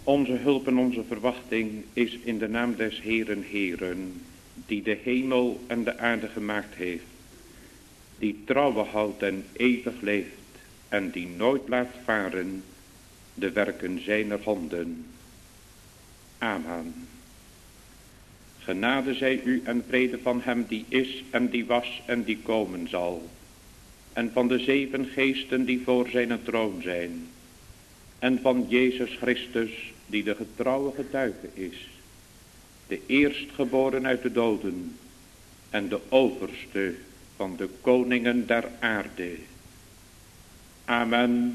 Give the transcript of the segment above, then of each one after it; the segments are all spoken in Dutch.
Onze hulp en onze verwachting is in de naam des Heeren Heeren, die de hemel en de aarde gemaakt heeft, die trouwe houdt en eeuwig leeft en die nooit laat varen de werken zijner handen. Amen. Genade zij u en vrede van hem die is en die was en die komen zal, en van de 7 geesten die voor zijn troon zijn, en van Jezus Christus die de getrouwe getuige is, de eerstgeboren uit de doden en de overste van de koningen der aarde. Amen.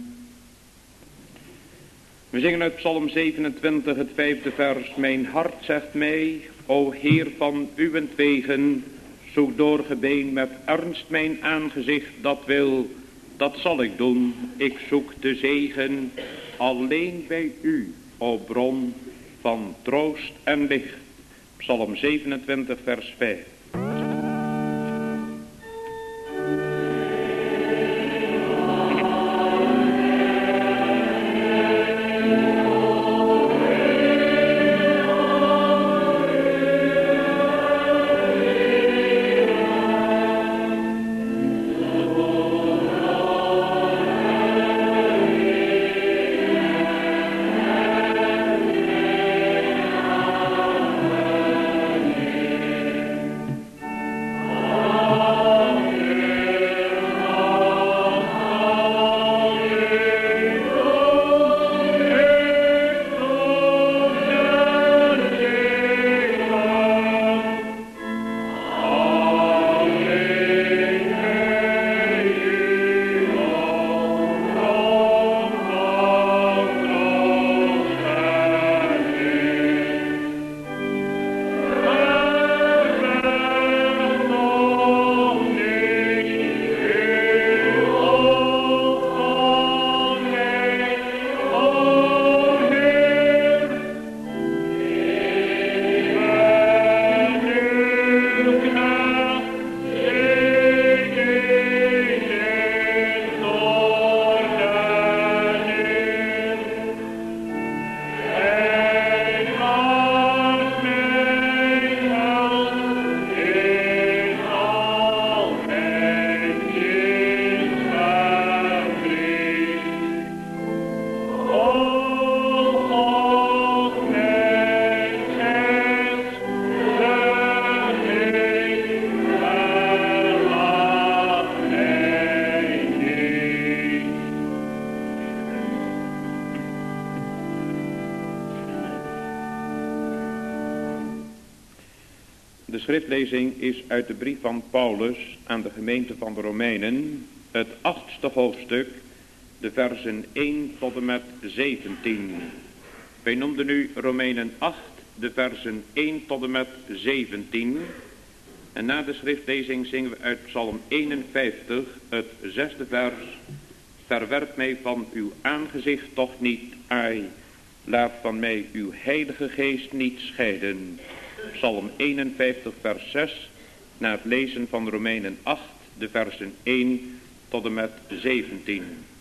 We zingen uit Psalm 27 het 5e vers. Mijn hart zegt mij, o Heer van uwentwegen, zoek door gebeen met ernst mijn aangezicht, dat zal ik doen. Ik zoek de zegen alleen bij u, o bron van troost en licht. Psalm 27 vers 5. De schriftlezing is uit de brief van Paulus aan de gemeente van de Romeinen, het 8e hoofdstuk, de versen 1 tot en met 17. Wij noemden nu Romeinen 8, de versen 1 tot en met 17. En na de schriftlezing zingen we uit Psalm 51, het 6e vers. Verwerp mij van uw aangezicht toch niet, ai, laat van mij uw heilige geest niet scheiden. Psalm 51 vers 6, na het lezen van Romeinen 8, de versen 1 tot en met 17.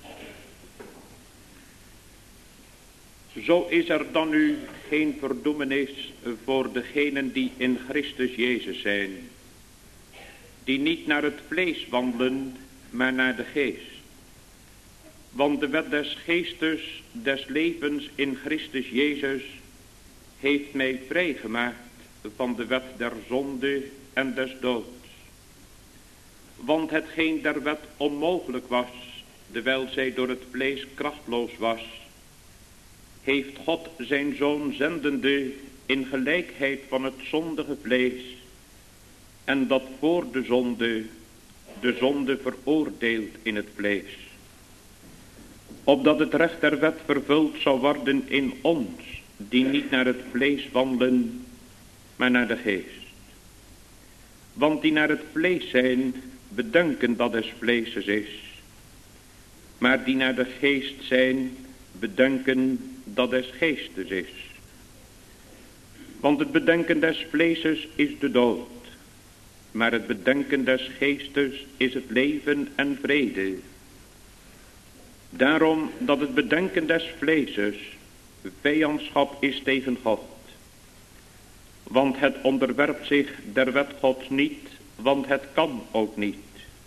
Zo is er dan nu geen verdoemenis voor degenen die in Christus Jezus zijn, die niet naar het vlees wandelen, maar naar de geest. Want de wet des geestes des levens in Christus Jezus heeft mij vrijgemaakt van de wet der zonde en des doods. Want hetgeen der wet onmogelijk was, terwijl zij door het vlees krachtloos was, heeft God zijn Zoon zendende in gelijkheid van het zondige vlees, en dat voor de zonde veroordeeld in het vlees, opdat het recht der wet vervuld zou worden in ons, die niet naar het vlees wandelen, maar naar de geest. Want die naar het vlees zijn, bedenken dat des vleeses is, maar die naar de geest zijn, bedenken dat des geestes is. Want het bedenken des vleeses is de dood, maar het bedenken des geestes is het leven en vrede. Daarom dat het bedenken des vleeses vijandschap is tegen God. Want het onderwerpt zich der wet Gods niet, want het kan ook niet.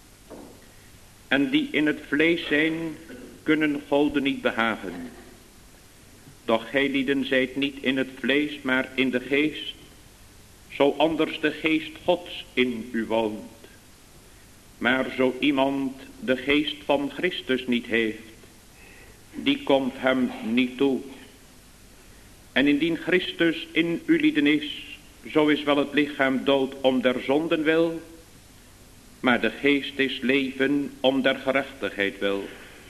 En die in het vlees zijn, kunnen Gode niet behagen. Doch gijlieden zijt niet in het vlees, maar in de geest, zo anders de geest Gods in u woont. Maar zo iemand de geest van Christus niet heeft, die komt hem niet toe. En indien Christus in u lieden is, zo is wel het lichaam dood om der zonden wil, maar de geest is leven om der gerechtigheid wil.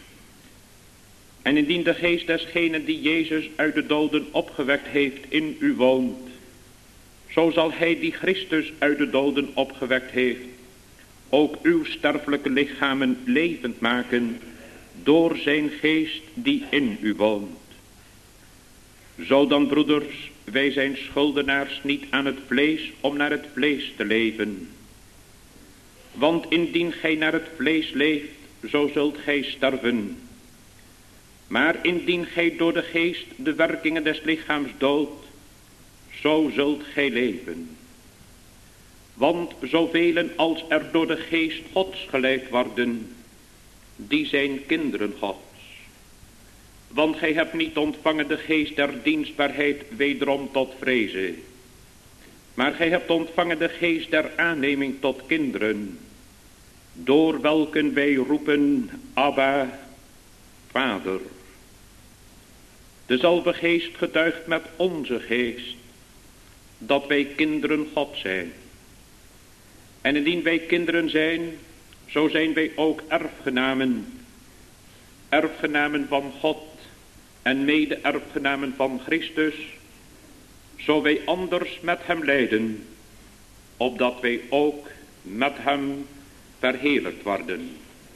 En indien de geest desgene die Jezus uit de doden opgewekt heeft in u woont, zo zal hij die Christus uit de doden opgewekt heeft, ook uw sterfelijke lichamen levend maken, door zijn geest die in u woont. Zo dan, broeders, wij zijn schuldenaars niet aan het vlees om naar het vlees te leven. Want indien gij naar het vlees leeft, zo zult gij sterven. Maar indien gij door de geest de werkingen des lichaams doodt, zo zult gij leven. Want zoveel als er door de geest Gods geleid worden, die zijn kinderen Gods. Want gij hebt niet ontvangen de geest der dienstbaarheid wederom tot vrezen. Maar gij hebt ontvangen de geest der aanneming tot kinderen, door welken wij roepen, Abba, Vader. Dezelfde geest getuigt met onze geest, dat wij kinderen God zijn. En indien wij kinderen zijn, zo zijn wij ook erfgenamen. Erfgenamen van God en mede-erfgenamen van Christus, zo wij anders met hem lijden, opdat wij ook met hem verheerlijkt worden.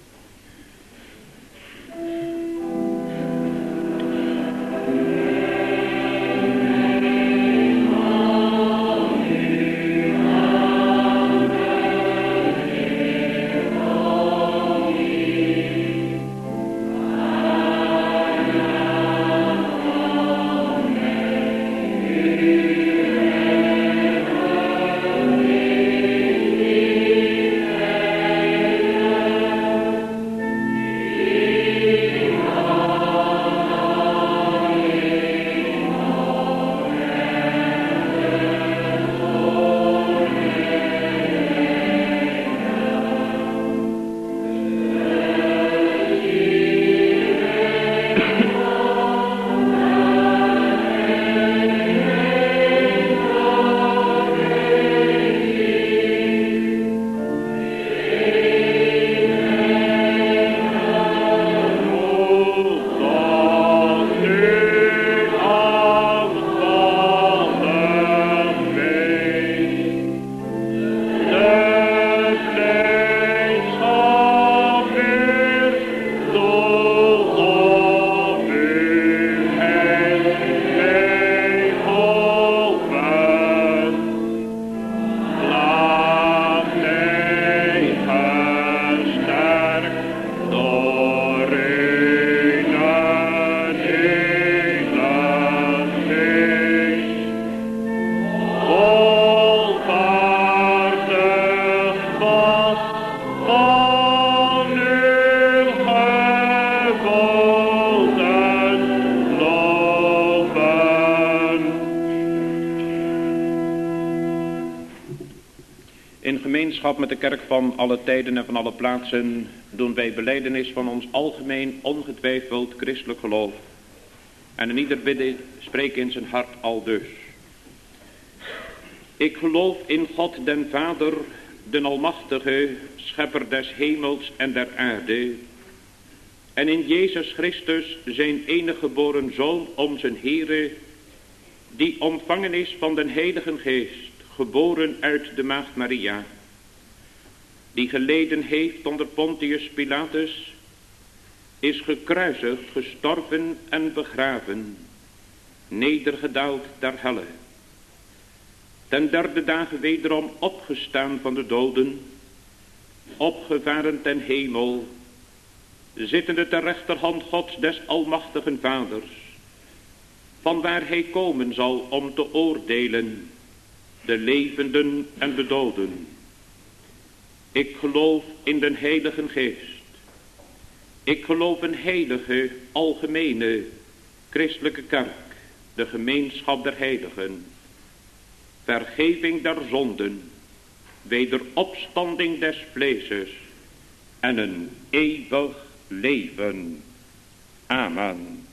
Met de kerk van alle tijden en van alle plaatsen doen wij belijdenis van ons algemeen ongetwijfeld christelijk geloof. En in ieder bidden spreekt in zijn hart aldus. Ik geloof in God den Vader, den Almachtige, schepper des hemels en der aarde. En in Jezus Christus, zijn enige geboren Zoon, onze Heere, die ontvangen is van den Heilige Geest, geboren uit de Maagd Maria, die geleden heeft onder Pontius Pilatus, is gekruisigd, gestorven en begraven, nedergedaald ter helle. Ten derde dagen wederom opgestaan van de doden, opgevaren ten hemel, zittende ter rechterhand Gods des almachtigen Vaders, van waar hij komen zal om te oordelen, de levenden en de doden. Ik geloof in den Heilige Geest. Ik geloof een heilige, algemene, christelijke kerk, de gemeenschap der heiligen, vergeving der zonden, wederopstanding des vleeses en een eeuwig leven. Amen.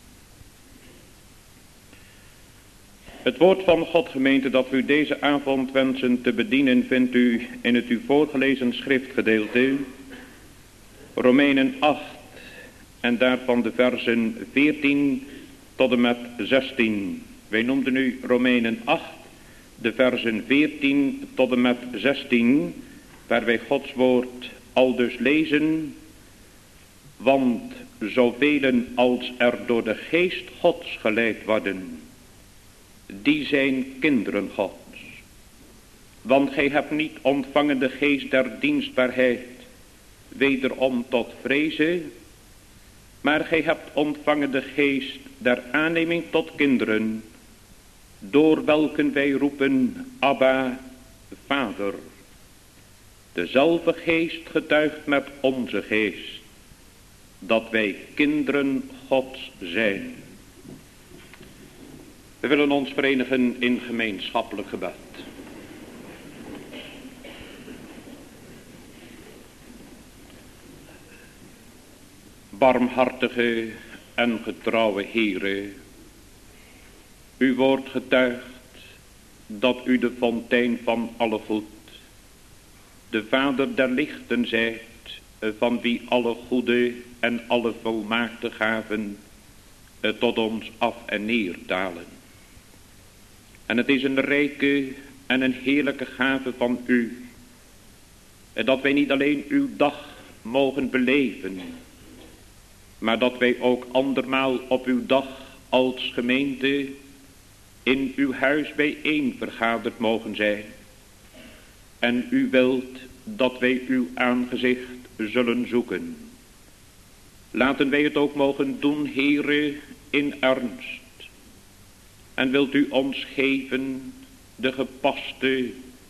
Het woord van God, gemeente, dat we u deze avond wensen te bedienen, vindt u in het u voorgelezen schriftgedeelte, Romeinen 8, en daarvan de versen 14 tot en met 16. Wij noemden nu Romeinen 8, de versen 14 tot en met 16, waar wij Gods woord aldus lezen. Want zoveel als er door de geest Gods geleid worden, die zijn kinderen Gods. Want gij hebt niet ontvangen de geest der dienstbaarheid, wederom tot vrezen, maar gij hebt ontvangen de geest der aanneming tot kinderen, door welken wij roepen, Abba, Vader. Dezelfde geest getuigt met onze geest, dat wij kinderen Gods zijn. We willen ons verenigen in gemeenschappelijk gebed. Barmhartige en getrouwe Heere, uw woord getuigt dat u de fontein van alle goed, de Vader der lichten zijt, van wie alle goede en alle volmaakte gaven tot ons af en neer dalen. En het is een rijke en een heerlijke gave van u, dat wij niet alleen uw dag mogen beleven, maar dat wij ook andermaal op uw dag als gemeente in uw huis bijeen vergaderd mogen zijn. En u wilt dat wij uw aangezicht zullen zoeken. Laten wij het ook mogen doen, Heere, in ernst. En wilt u ons geven de gepaste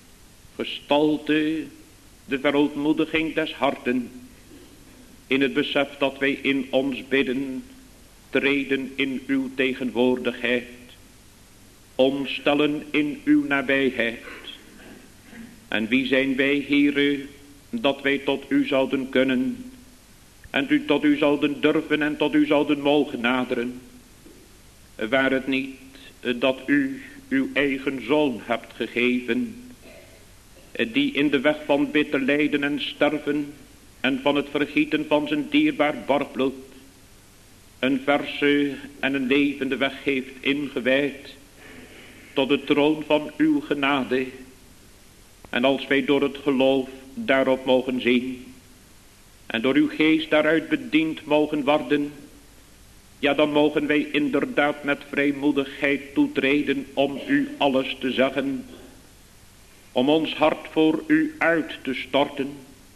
gestalte, de verootmoediging des harten, in het besef dat wij in ons bidden treden in uw tegenwoordigheid, omstellen in uw nabijheid. En wie zijn wij, Heere, dat wij tot u zouden kunnen en tot u zouden durven en tot u zouden mogen naderen, waar het niet dat u uw eigen zoon hebt gegeven, die in de weg van bitter lijden en sterven en van het vergieten van zijn dierbaar borgbloed een verse en een levende weg heeft ingewijd tot de troon van uw genade. En als wij door het geloof daarop mogen zien en door uw geest daaruit bediend mogen worden, ja, dan mogen wij inderdaad met vrijmoedigheid toetreden om u alles te zeggen, om ons hart voor u uit te storten.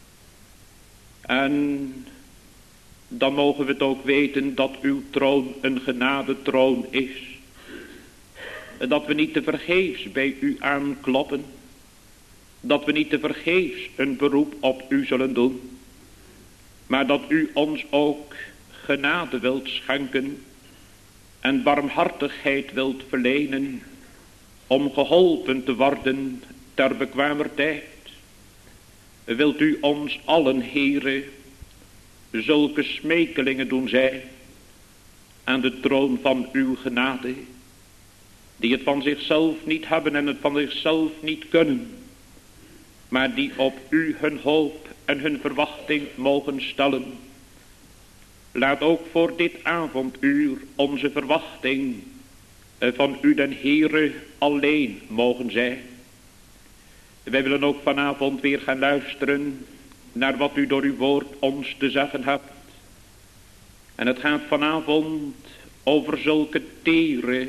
En dan mogen we het ook weten dat uw troon een genadetroon is. Dat we niet te vergeefs bij u aankloppen. Dat we niet te vergeefs een beroep op u zullen doen. Maar dat u ons ook genade wilt schenken en barmhartigheid wilt verlenen om geholpen te worden ter bekwamer tijd. Wilt u ons allen, Heere, zulke smekelingen doen zijn aan de troon van uw genade, die het van zichzelf niet hebben en het van zichzelf niet kunnen, maar die op u hun hoop en hun verwachting mogen stellen. Laat ook voor dit avonduur onze verwachting van u den Heere alleen mogen zijn. Wij willen ook vanavond weer gaan luisteren naar wat u door uw woord ons te zeggen hebt. En het gaat vanavond over zulke tere,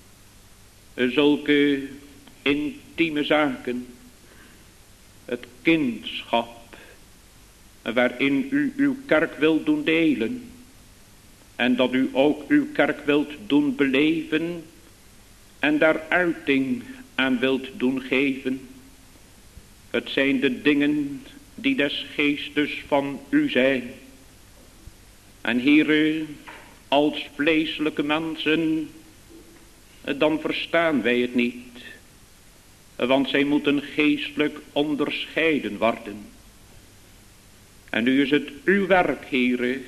zulke intieme zaken. Het kindschap waarin u uw kerk wilt doen delen. En dat u ook uw kerk wilt doen beleven en daar uiting aan wilt doen geven. Het zijn de dingen die des geestes van u zijn. En Heere, als vleeselijke mensen, dan verstaan wij het niet. Want zij moeten geestelijk onderscheiden worden. En nu is het uw werk, Heere,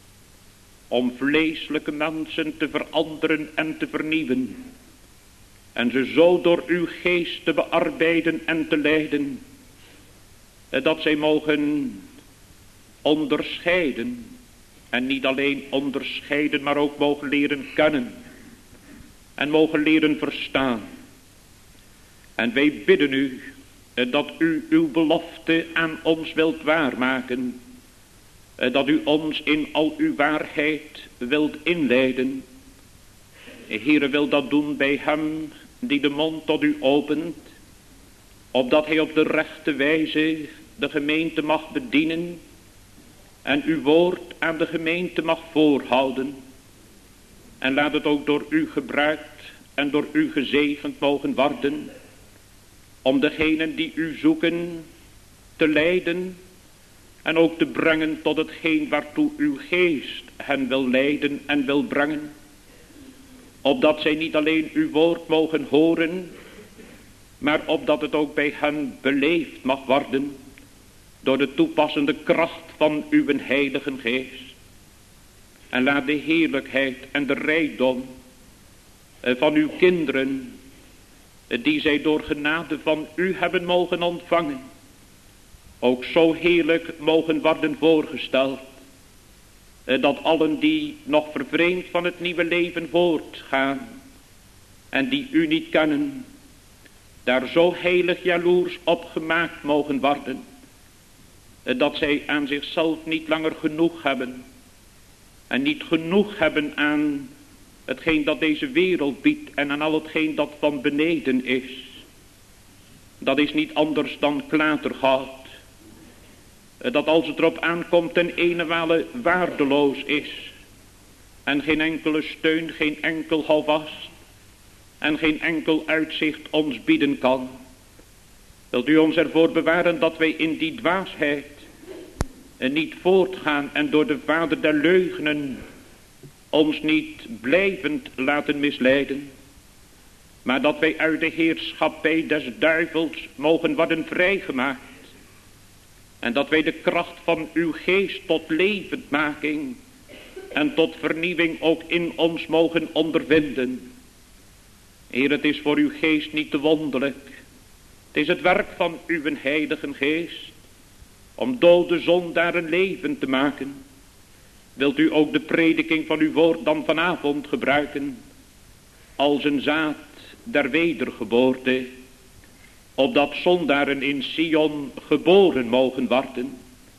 om vleeselijke mensen te veranderen en te vernieuwen. En ze zo door uw geest te bearbeiden en te leiden, dat zij mogen onderscheiden. En niet alleen onderscheiden, maar ook mogen leren kennen. En mogen leren verstaan. En wij bidden u dat u uw belofte aan ons wilt waarmaken. Dat u ons in al uw waarheid wilt inleiden. Heere, wil dat doen bij hem die de mond tot u opent. Opdat hij op de rechte wijze de gemeente mag bedienen. En uw woord aan de gemeente mag voorhouden. En laat het ook door u gebruikt en door u gezegend mogen worden. Om degenen die u zoeken te leiden. En ook te brengen tot hetgeen waartoe uw geest hen wil leiden en wil brengen. Opdat zij niet alleen uw woord mogen horen. Maar opdat het ook bij hen beleefd mag worden. Door de toepassende kracht van uw heilige geest. En laat de heerlijkheid en de rijkdom van uw kinderen, die zij door genade van u hebben mogen ontvangen, ook zo heerlijk mogen worden voorgesteld. Dat allen die nog vervreemd van het nieuwe leven voortgaan en die u niet kennen, daar zo heilig jaloers op gemaakt mogen worden. Dat zij aan zichzelf niet langer genoeg hebben. En niet genoeg hebben aan hetgeen dat deze wereld biedt. En aan al hetgeen dat van beneden is. Dat is niet anders dan klatergoud. Dat als het erop aankomt ten ene waardeloos is. En geen enkele steun, geen enkel houvast. En geen enkel uitzicht ons bieden kan. Wilt u ons ervoor bewaren dat wij in die dwaasheid en niet voortgaan en door de vader der leugnen ons niet blijvend laten misleiden. Maar dat wij uit de heerschappij des duivels mogen worden vrijgemaakt. En dat wij de kracht van uw geest tot levendmaking en tot vernieuwing ook in ons mogen ondervinden. Heer, het is voor uw geest niet te wonderlijk. Het is het werk van uw heilige geest. Om dode zondaren leven te maken. Wilt u ook de prediking van uw woord dan vanavond gebruiken. Als een zaad der wedergeboorte. Opdat zondaren in Sion geboren mogen worden.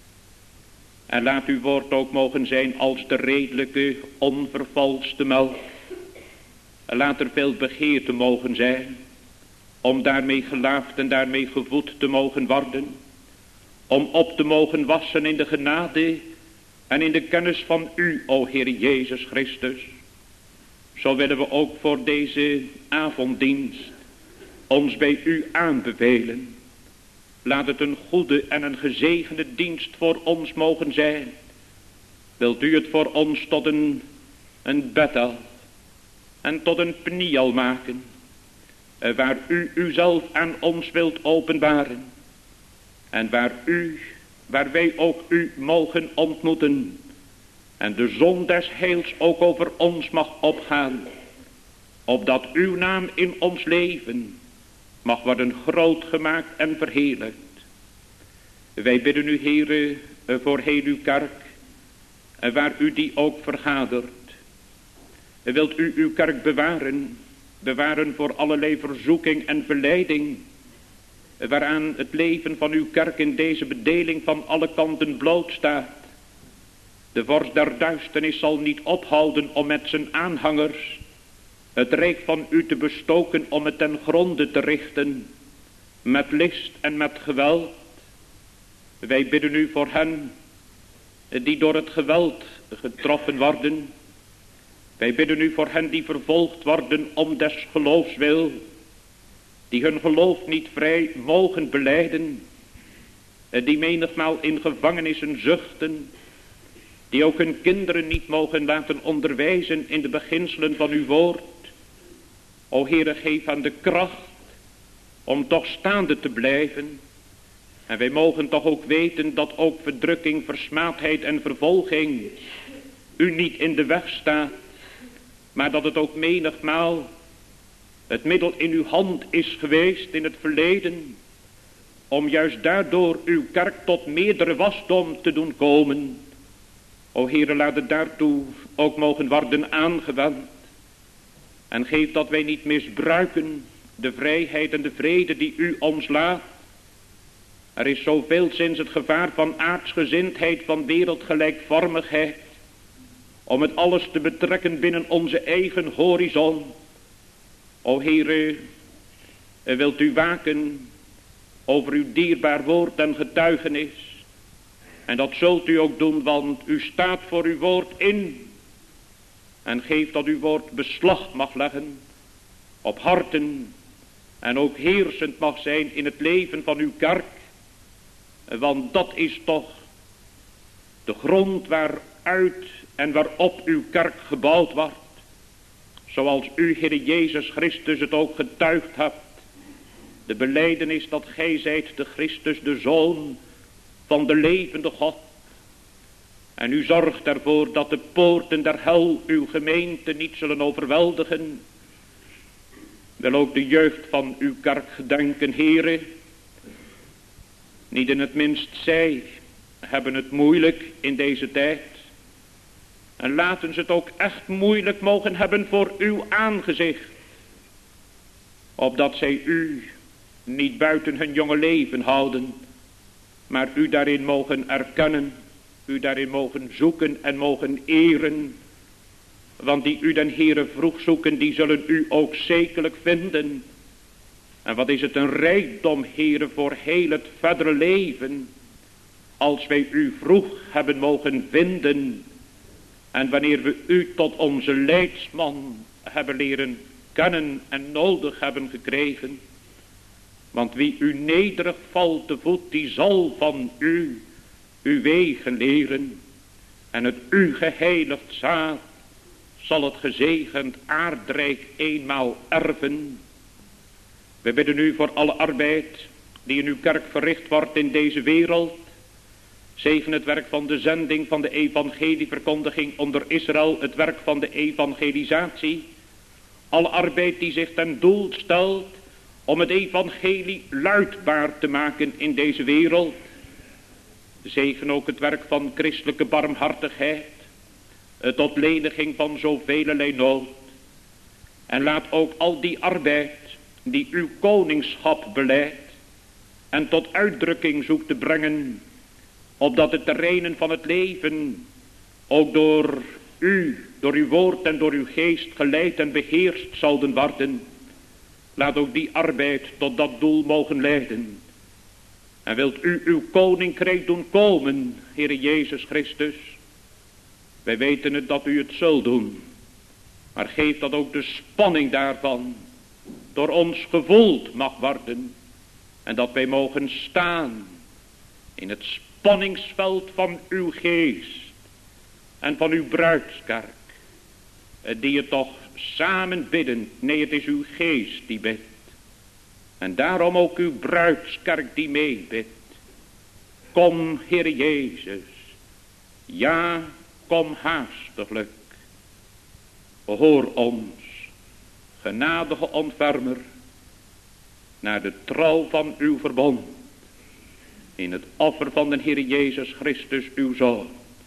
En laat uw woord ook mogen zijn als de redelijke onvervalste melk. En laat er veel begeerte mogen zijn. Om daarmee gelaafd en daarmee gevoed te mogen worden. Om op te mogen wassen in de genade en in de kennis van u, o Heer Jezus Christus. Zo willen we ook voor deze avonddienst ons bij u aanbevelen. Laat het een goede en een gezegende dienst voor ons mogen zijn. Wilt u het voor ons tot een Bethel en tot een Pniel maken. Waar u uzelf aan ons wilt openbaren. En waar wij ook u mogen ontmoeten. En de zon des heils ook over ons mag opgaan. Opdat uw naam in ons leven mag worden groot gemaakt en verheerlijkt. Wij bidden u, Heere, voor heel uw kerk. En waar u die ook vergadert. Wilt u uw kerk bewaren. Bewaren voor allerlei verzoeking en verleiding. Waaraan het leven van uw kerk in deze bedeling van alle kanten blootstaat. De vorst der duisternis zal niet ophouden om met zijn aanhangers het rijk van u te bestoken om het ten gronde te richten. Met list en met geweld. Wij bidden u voor hen die door het geweld getroffen worden. Wij bidden u voor hen die vervolgd worden om des geloofs wil, die hun geloof niet vrij mogen belijden, die menigmaal in gevangenissen zuchten, die ook hun kinderen niet mogen laten onderwijzen in de beginselen van uw woord. O Heere, geef aan de kracht om toch staande te blijven. En wij mogen toch ook weten dat ook verdrukking, versmaadheid en vervolging u niet in de weg staat, maar dat het ook menigmaal het middel in uw hand is geweest in het verleden, om juist daardoor uw kerk tot meerdere wasdom te doen komen. O Heere, laat het daartoe ook mogen worden aangewend. En geef dat wij niet misbruiken de vrijheid en de vrede die u ons laat. Er is zoveel sinds het gevaar van aardsgezindheid, van wereldgelijkvormigheid, om het alles te betrekken binnen onze eigen horizon. O Heere, wilt u waken over uw dierbaar woord en getuigenis. En dat zult u ook doen, want u staat voor uw woord in. En geeft dat uw woord beslag mag leggen op harten. En ook heersend mag zijn in het leven van uw kerk. Want dat is toch de grond waaruit en waarop uw kerk gebouwd wordt. Zoals u, Heere Jezus Christus, het ook getuigd hebt. De belijdenis dat gij zijt de Christus, de Zoon van de levende God. En u zorgt ervoor dat de poorten der hel uw gemeente niet zullen overweldigen. Wil ook de jeugd van uw kerk gedenken, Heere. Niet in het minst zij hebben het moeilijk in deze tijd. En laten ze het ook echt moeilijk mogen hebben voor uw aangezicht. Opdat zij u niet buiten hun jonge leven houden, maar u daarin mogen erkennen, u daarin mogen zoeken en mogen eren. Want die u den Heere vroeg zoeken, die zullen u ook zekerlijk vinden. En wat is het een rijkdom, Heere, voor heel het verdere leven, als wij u vroeg hebben mogen vinden. En wanneer we u tot onze leidsman hebben leren kennen en nodig hebben gekregen. Want wie u nederig valt te voet, die zal van u uw wegen leren. En het u geheiligd zaad zal het gezegend aardrijk eenmaal erven. We bidden u voor alle arbeid die in uw kerk verricht wordt in deze wereld. Zegen het werk van de zending van de evangelieverkondiging onder Israël, het werk van de evangelisatie. Alle arbeid die zich ten doel stelt om het evangelie luidbaar te maken in deze wereld. Zegen ook het werk van christelijke barmhartigheid, tot leniging van zoveelelei nood. En laat ook al die arbeid die uw koningschap beleidt en tot uitdrukking zoekt te brengen, opdat de terreinen van het leven ook door u, door uw woord en door uw geest geleid en beheerst zouden worden. Laat ook die arbeid tot dat doel mogen leiden. En wilt u uw koninkrijk doen komen, Heere Jezus Christus. Wij weten het dat u het zult doen. Maar geef dat ook de spanning daarvan door ons gevoeld mag worden. En dat wij mogen staan in het spanningsveld van uw geest en van uw bruidskerk. Die het toch samen bidden. Nee, het is uw geest die bidt. En daarom ook uw bruidskerk die meebidt. Kom, Heere Jezus. Ja, kom haastiglijk. Behoor ons, genadige ontfermer, naar de trouw van uw verbond. In het offer van de Heere Jezus Christus, uw Zoon.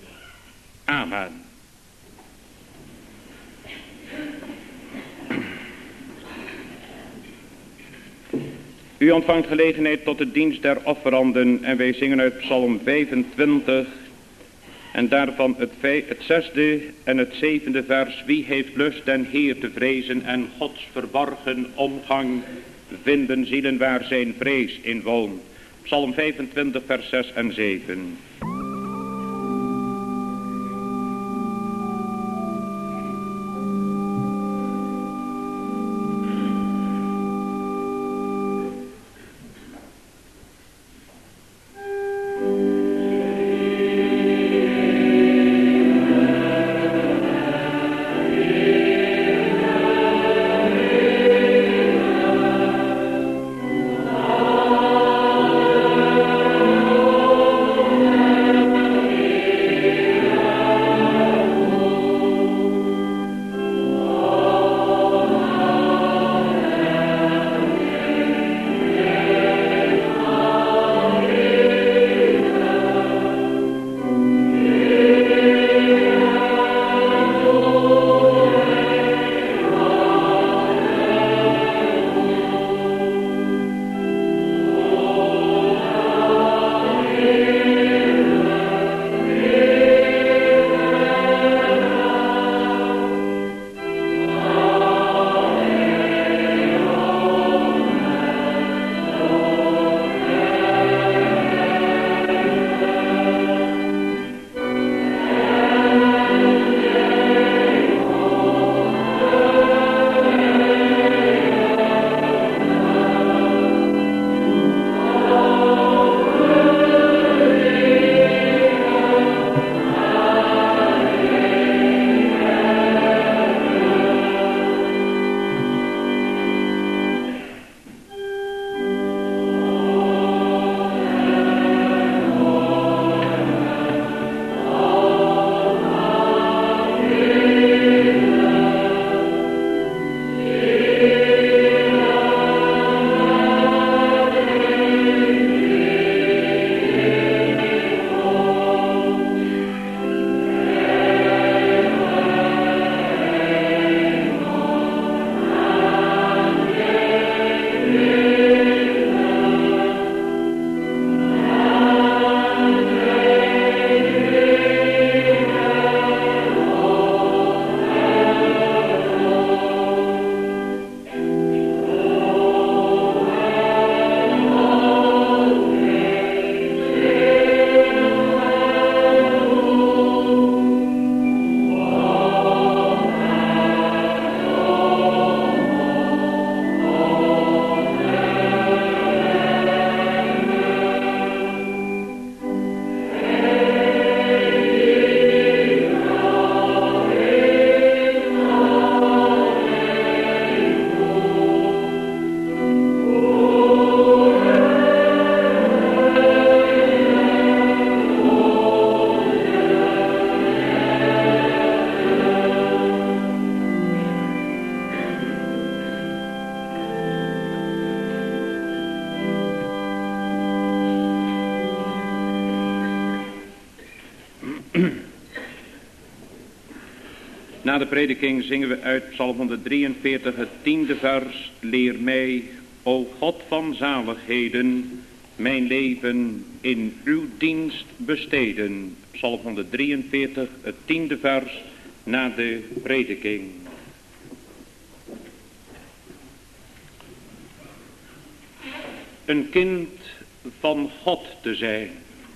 Amen. U ontvangt gelegenheid tot de dienst der offeranden en wij zingen uit Psalm 25 en daarvan het 6e en het 7e vers. Wie heeft lust den Heer te vrezen en Gods verborgen omgang vinden zielen waar zijn vrees in woont. Psalm 25 vers 6 en 7. Na de prediking zingen we uit Psalm 143 het 10e vers. Leer mij, o God van zaligheden, mijn leven in uw dienst besteden. Psalm 143, het 10e vers na de prediking. Een kind van God te zijn.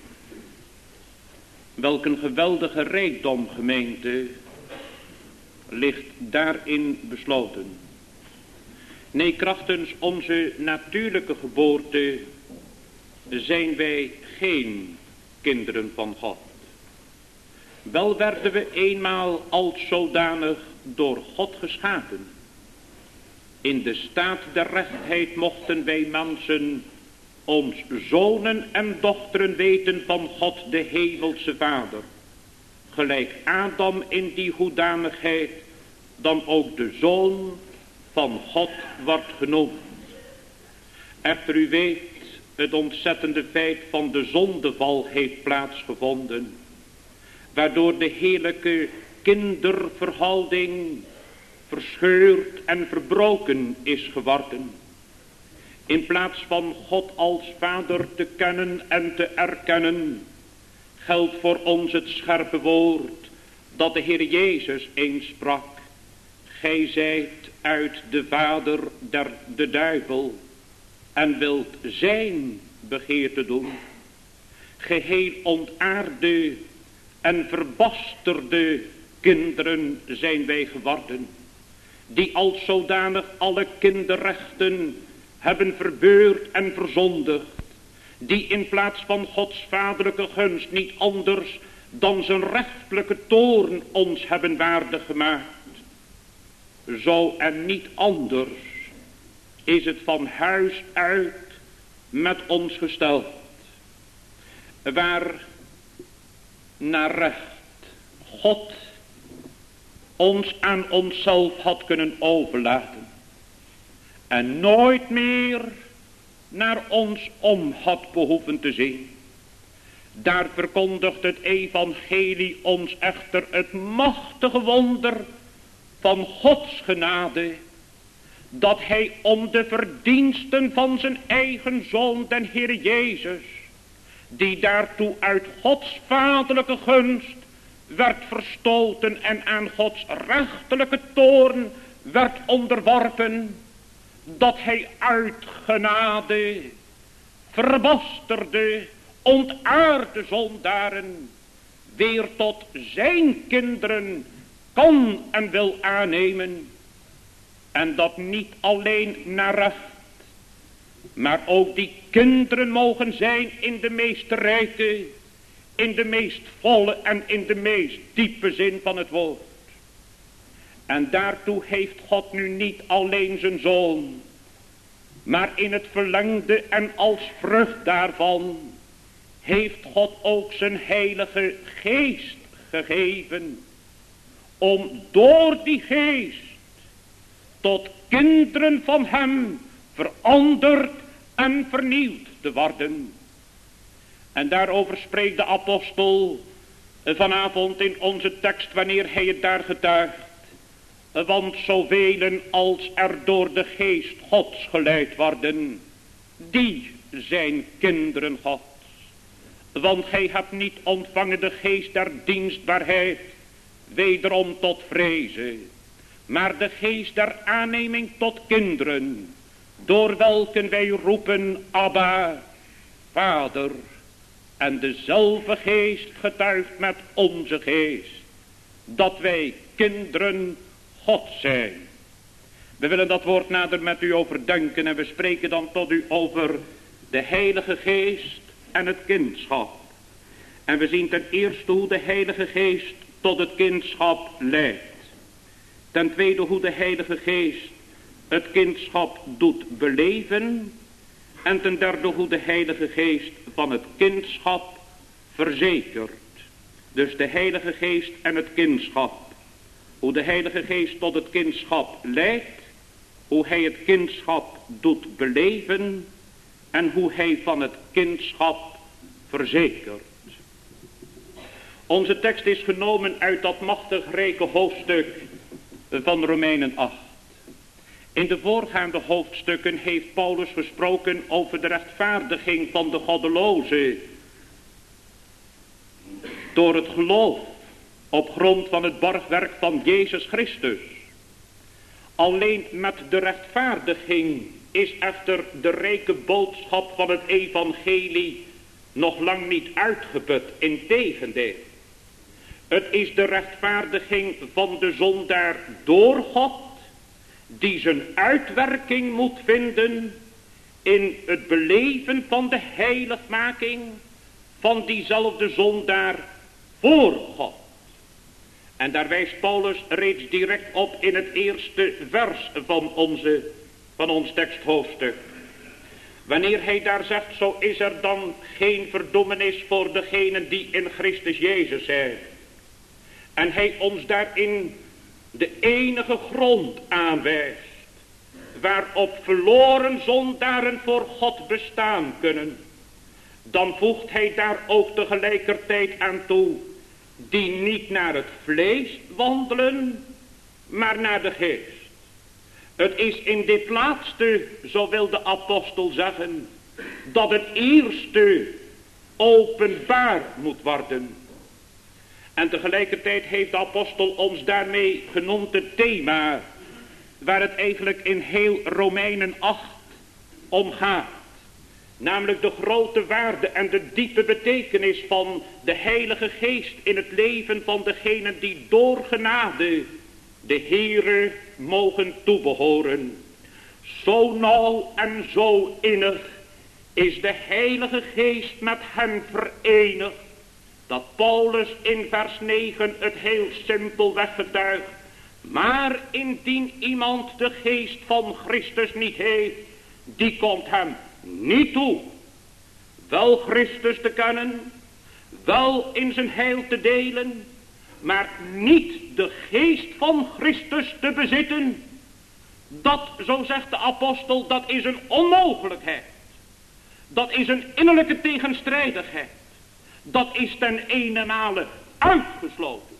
Welk een geweldige rijkdom, gemeente, ligt daarin besloten. Nee, krachtens onze natuurlijke geboorte zijn wij geen kinderen van God. Wel werden we eenmaal als zodanig door God geschapen. In de staat der rechtheid mochten wij mensen ons zonen en dochteren weten van God de hemelse Vader. Gelijk Adam in die hoedanigheid dan ook de zoon van God wordt genoemd. Echter u weet, het ontzettende feit van de zondeval heeft plaatsgevonden, waardoor de heerlijke kinderverhouding verscheurd en verbroken is geworden. In plaats van God als Vader te kennen en te erkennen, geldt voor ons het scherpe woord dat de Heer Jezus eens sprak. Gij zijt uit de vader de duivel en wilt zijn begeerte doen. Geheel ontaarde en verbasterde kinderen zijn wij geworden, die als zodanig alle kinderrechten hebben verbeurd en verzondigd, die in plaats van Gods vaderlijke gunst niet anders dan zijn rechtelijke toorn ons hebben waardig gemaakt. Zo en niet anders is het van huis uit met ons gesteld, waar naar recht God ons aan onszelf had kunnen overlaten en nooit meer naar ons om had behoeven te zien. Daar verkondigt het evangelie ons echter het machtige wonder van Gods genade, dat hij om de verdiensten van zijn eigen Zoon, den Heer Jezus, die daartoe uit Gods vaderlijke gunst werd verstoten en aan Gods rechtelijke toorn werd onderworpen, dat hij uit genade verbasterde, ontaarde zondaren weer tot zijn kinderen kan en wil aannemen. En dat niet alleen naar recht, maar ook die kinderen mogen zijn in de meest rijke, in de meest volle en in de meest diepe zin van het woord. En daartoe heeft God nu niet alleen zijn Zoon, maar in het verlengde en als vrucht daarvan heeft God ook zijn heilige geest gegeven, om door die geest tot kinderen van hem veranderd en vernieuwd te worden. En daarover spreekt de apostel vanavond in onze tekst wanneer hij het daar getuigt. Want zoveel als er door de geest Gods geleid worden, die zijn kinderen Gods. Want gij hebt niet ontvangen de geest der dienstbaarheid, wederom tot vrezen, maar de geest der aanneming tot kinderen, door welken wij roepen, Abba, Vader. En dezelfde geest getuigt met onze geest, dat wij kinderen God zijn. We willen dat woord nader met u overdenken en we spreken dan tot u over de Heilige Geest en het kindschap. En we zien ten eerste hoe de Heilige Geest tot het kindschap leidt. Ten tweede hoe de Heilige Geest het kindschap doet beleven. En ten derde hoe de Heilige Geest van het kindschap verzekert. Dus de Heilige Geest en het kindschap. Hoe de Heilige Geest tot het kindschap leidt. Hoe hij het kindschap doet beleven. En hoe hij van het kindschap verzekert. Onze tekst is genomen uit dat machtig rijke hoofdstuk van Romeinen 8. In de voorgaande hoofdstukken heeft Paulus gesproken over de rechtvaardiging van de goddeloze door het geloof op grond van het borgwerk van Jezus Christus. Alleen met de rechtvaardiging is echter de rijke boodschap van het evangelie nog lang niet uitgeput. Integendeel, het is de rechtvaardiging van de zondaar door God die zijn uitwerking moet vinden in het beleven van de heiligmaking van diezelfde zondaar voor God. En daar wijst Paulus reeds direct op in het eerste vers van ons teksthoofdstuk. Wanneer hij daar zegt, zo is er dan geen verdoemenis voor degenen die in Christus Jezus zijn. En hij ons daarin de enige grond aanwijst waarop verloren zondaren voor God bestaan kunnen. Dan voegt hij daar ook tegelijkertijd aan toe, die niet naar het vlees wandelen, maar naar de geest. Het is in dit laatste, zo wil de apostel zeggen, dat het eerste openbaar moet worden. En tegelijkertijd heeft de apostel ons daarmee genoemd het thema waar het eigenlijk in heel Romeinen 8 om gaat. Namelijk de grote waarde en de diepe betekenis van de Heilige Geest in het leven van degenen die door genade de Heere mogen toebehoren. Zo nauw en zo innig is de Heilige Geest met hen verenigd, dat Paulus in vers 9 het heel simpelweg getuigt. Maar indien iemand de geest van Christus niet heeft, die komt hem niet toe wel Christus te kennen, wel in zijn heil te delen, maar niet de geest van Christus te bezitten. Dat, zo zegt de apostel, dat is een onmogelijkheid. Dat is een innerlijke tegenstrijdigheid. Dat is ten eenenmale uitgesloten.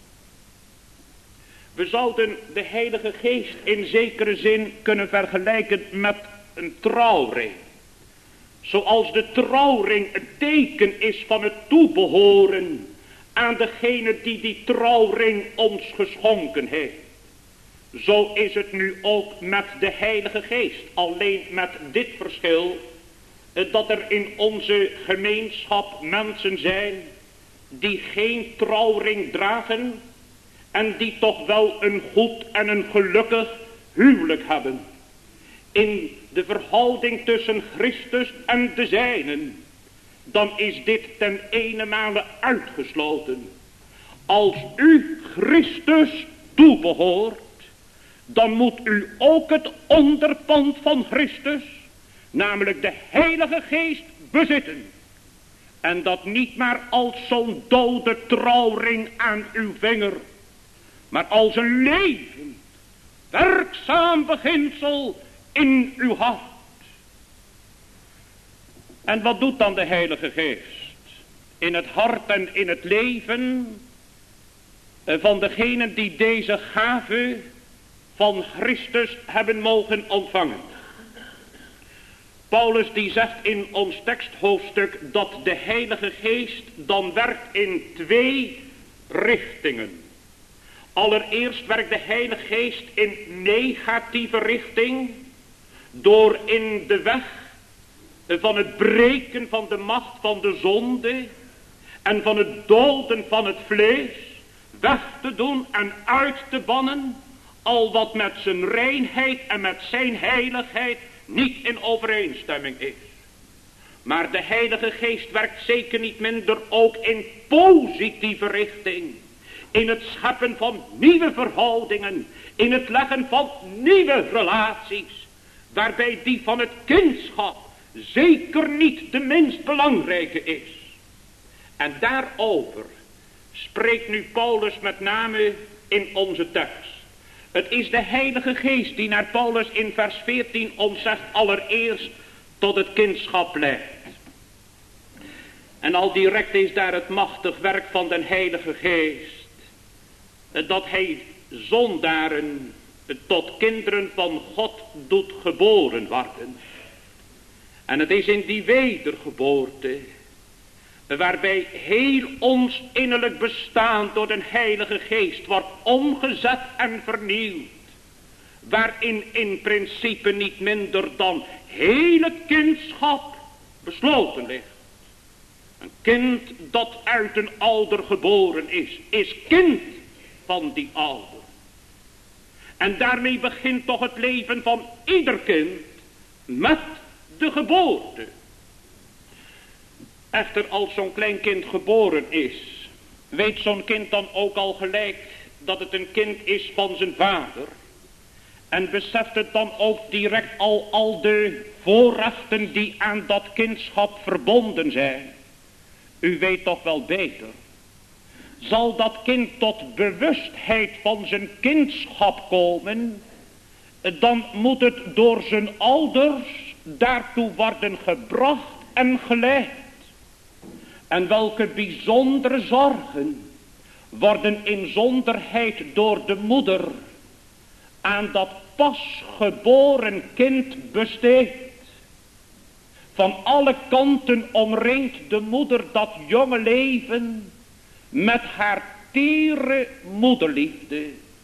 We zouden de Heilige Geest in zekere zin kunnen vergelijken met een trouwring. Zoals de trouwring het teken is van het toebehoren aan degene die die trouwring ons geschonken heeft. Zo is het nu ook met de Heilige Geest. Alleen met dit verschil, dat er in onze gemeenschap mensen zijn die geen trouwring dragen en die toch wel een goed en een gelukkig huwelijk hebben. In de verhouding tussen Christus en de zijnen, dan is dit ten eenenmale uitgesloten. Als u Christus toebehoort, dan moet u ook het onderpand van Christus, namelijk de Heilige Geest, bezitten. En dat niet maar als zo'n dode trouwring aan uw vinger, maar als een levend, werkzaam beginsel in uw hart. En wat doet dan de Heilige Geest in het hart en in het leven van degenen die deze gave van Christus hebben mogen ontvangen? Paulus die zegt in ons teksthoofdstuk dat de Heilige Geest dan werkt in twee richtingen. Allereerst werkt de Heilige Geest in negatieve richting door in de weg van het breken van de macht van de zonde en van het doden van het vlees weg te doen en uit te bannen al wat met zijn reinheid en met zijn heiligheid niet in overeenstemming is. Maar de Heilige Geest werkt zeker niet minder ook in positieve richting. In het scheppen van nieuwe verhoudingen. In het leggen van nieuwe relaties. Waarbij die van het kindschap zeker niet de minst belangrijke is. En daarover spreekt nu Paulus met name in onze tekst. Het is de Heilige Geest die naar Paulus in vers 14 ons zegt allereerst tot het kindschap leidt. En al direct is daar het machtig werk van den Heilige Geest. Dat hij zondaren tot kinderen van God doet geboren worden. En het is in die wedergeboorte, waarbij heel ons innerlijk bestaan door de Heilige Geest wordt omgezet en vernieuwd. Waarin in principe niet minder dan heel het kindschap besloten ligt. Een kind dat uit een ouder geboren is kind van die ouder. En daarmee begint toch het leven van ieder kind met de geboorte. Echter, als zo'n klein kind geboren is, weet zo'n kind dan ook al gelijk dat het een kind is van zijn vader. En beseft het dan ook direct al de voorrechten die aan dat kindschap verbonden zijn. U weet toch wel beter. Zal dat kind tot bewustheid van zijn kindschap komen, dan moet het door zijn ouders daartoe worden gebracht en geleid. En welke bijzondere zorgen worden in zonderheid door de moeder aan dat pasgeboren kind besteed. Van alle kanten omringt de moeder dat jonge leven met haar tere moederliefde.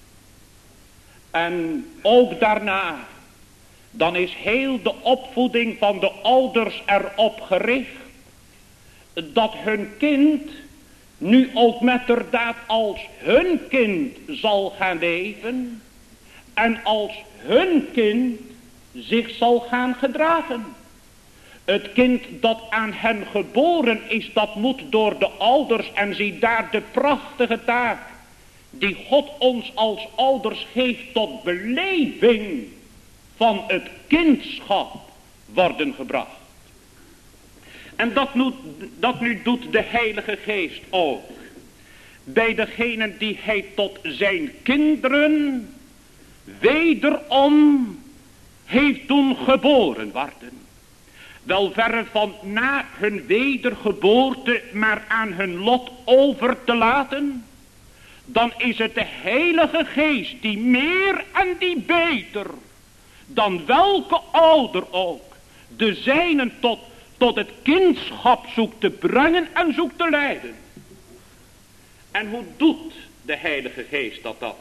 En ook daarna, dan is heel de opvoeding van de ouders erop gericht dat hun kind nu ook metterdaad als hun kind zal gaan leven en als hun kind zich zal gaan gedragen. Het kind dat aan hen geboren is, dat moet door de ouders, en zie daar de prachtige taak die God ons als ouders geeft tot beleving van het kindschap worden gebracht. En dat nu doet de Heilige Geest ook bij degenen die hij tot zijn kinderen wederom heeft doen geboren worden. Wel verre van na hun wedergeboorte maar aan hun lot over te laten, dan is het de Heilige Geest die meer en die beter dan welke ouder ook de zijnen tot het kindschap zoekt te brengen en zoekt te leiden. En hoe doet de Heilige Geest dat dan?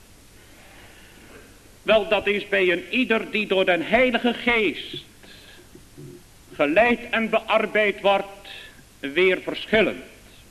Wel, dat is bij een ieder die door de Heilige Geest geleid en bearbeid wordt weer verschillend.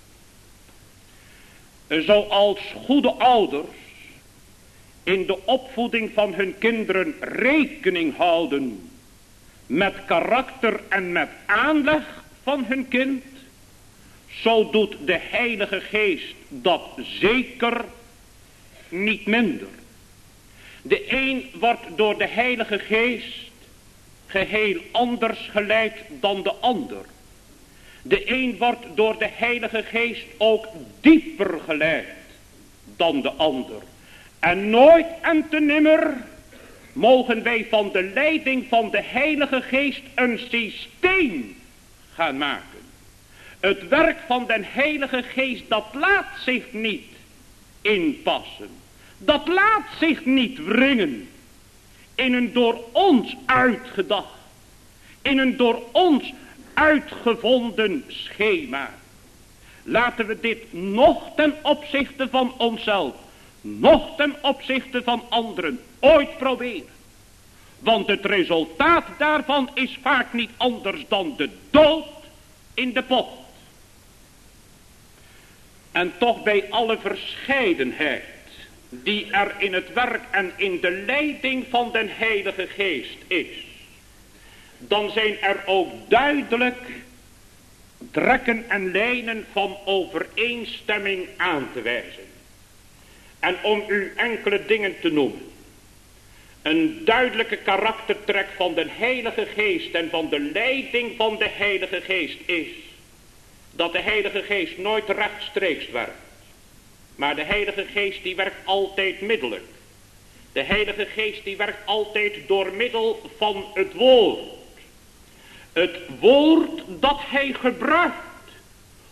Zoals goede ouders in de opvoeding van hun kinderen rekening houden met karakter en met aanleg van hun kind, zo doet de Heilige Geest dat zeker niet minder. De een wordt door de Heilige Geest geheel anders geleid dan de ander. De een wordt door de Heilige Geest ook dieper geleid dan de ander. En nooit en te nimmer mogen wij van de leiding van de Heilige Geest een systeem gaan maken. Het werk van de Heilige Geest, dat laat zich niet inpassen. Dat laat zich niet wringen in een door ons uitgedacht, in een door ons uitgevonden schema. Laten we dit nog ten opzichte van onszelf, nog ten opzichte van anderen ooit proberen. Want het resultaat daarvan is vaak niet anders dan de dood in de pot. En toch bij alle verscheidenheid die er in het werk en in de leiding van den Heilige Geest is, dan zijn er ook duidelijk trekken en lijnen van overeenstemming aan te wijzen. En om u enkele dingen te noemen. Een duidelijke karaktertrek van de Heilige Geest en van de leiding van de Heilige Geest is dat de Heilige Geest nooit rechtstreeks werkt. Maar de Heilige Geest die werkt altijd middelijk. De Heilige Geest die werkt altijd door middel van het woord. Het woord dat hij gebruikt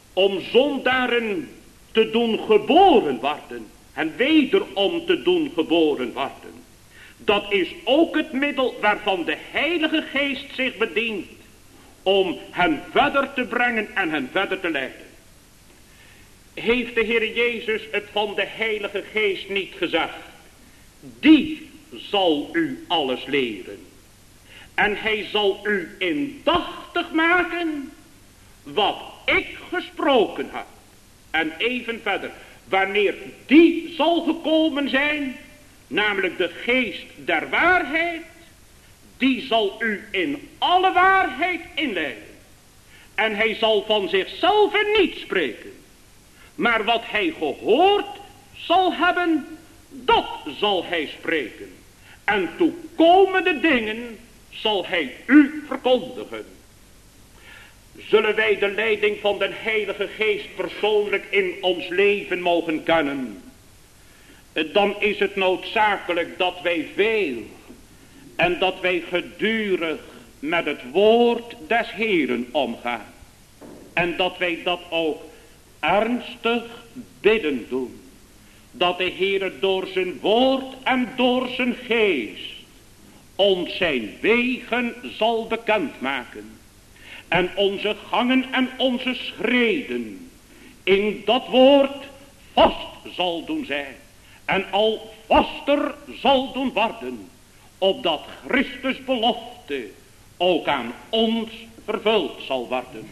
om zondaren te doen geboren worden. En wederom te doen geboren worden. Dat is ook het middel waarvan de Heilige Geest zich bedient. Om hen verder te brengen en hen verder te leiden. Heeft de Heer Jezus het van de Heilige Geest niet gezegd? Die zal u alles leren. En hij zal u indachtig maken wat ik gesproken heb. En even verder. Wanneer die zal gekomen zijn, namelijk de geest der waarheid, die zal u in alle waarheid inleiden. En hij zal van zichzelf niet spreken. Maar wat hij gehoord zal hebben, dat zal hij spreken. En toekomende dingen zal hij u verkondigen. Zullen wij de leiding van de Heilige Geest persoonlijk in ons leven mogen kennen, dan is het noodzakelijk dat wij veel en dat wij gedurig met het woord des Heeren omgaan. En dat wij dat ook ernstig bidden doen. Dat de Heer door zijn woord en door zijn geest ons zijn wegen zal bekendmaken. En onze gangen en onze schreden in dat woord vast zal doen zijn. En al vaster zal doen worden. Opdat Christus belofte ook aan ons vervuld zal worden.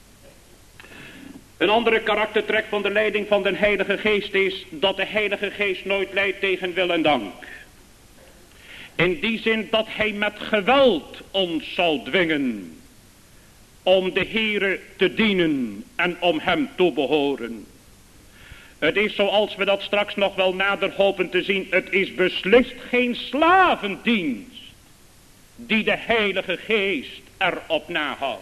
Een andere karaktertrek van de leiding van de Heilige Geest is dat de Heilige Geest nooit leidt tegen wil en dank. In die zin dat hij met geweld ons zal dwingen om de Heere te dienen en om hem toe behoren. Het is zoals we dat straks nog wel nader hopen te zien. Het is beslist geen slavendienst die de Heilige Geest erop nahoudt.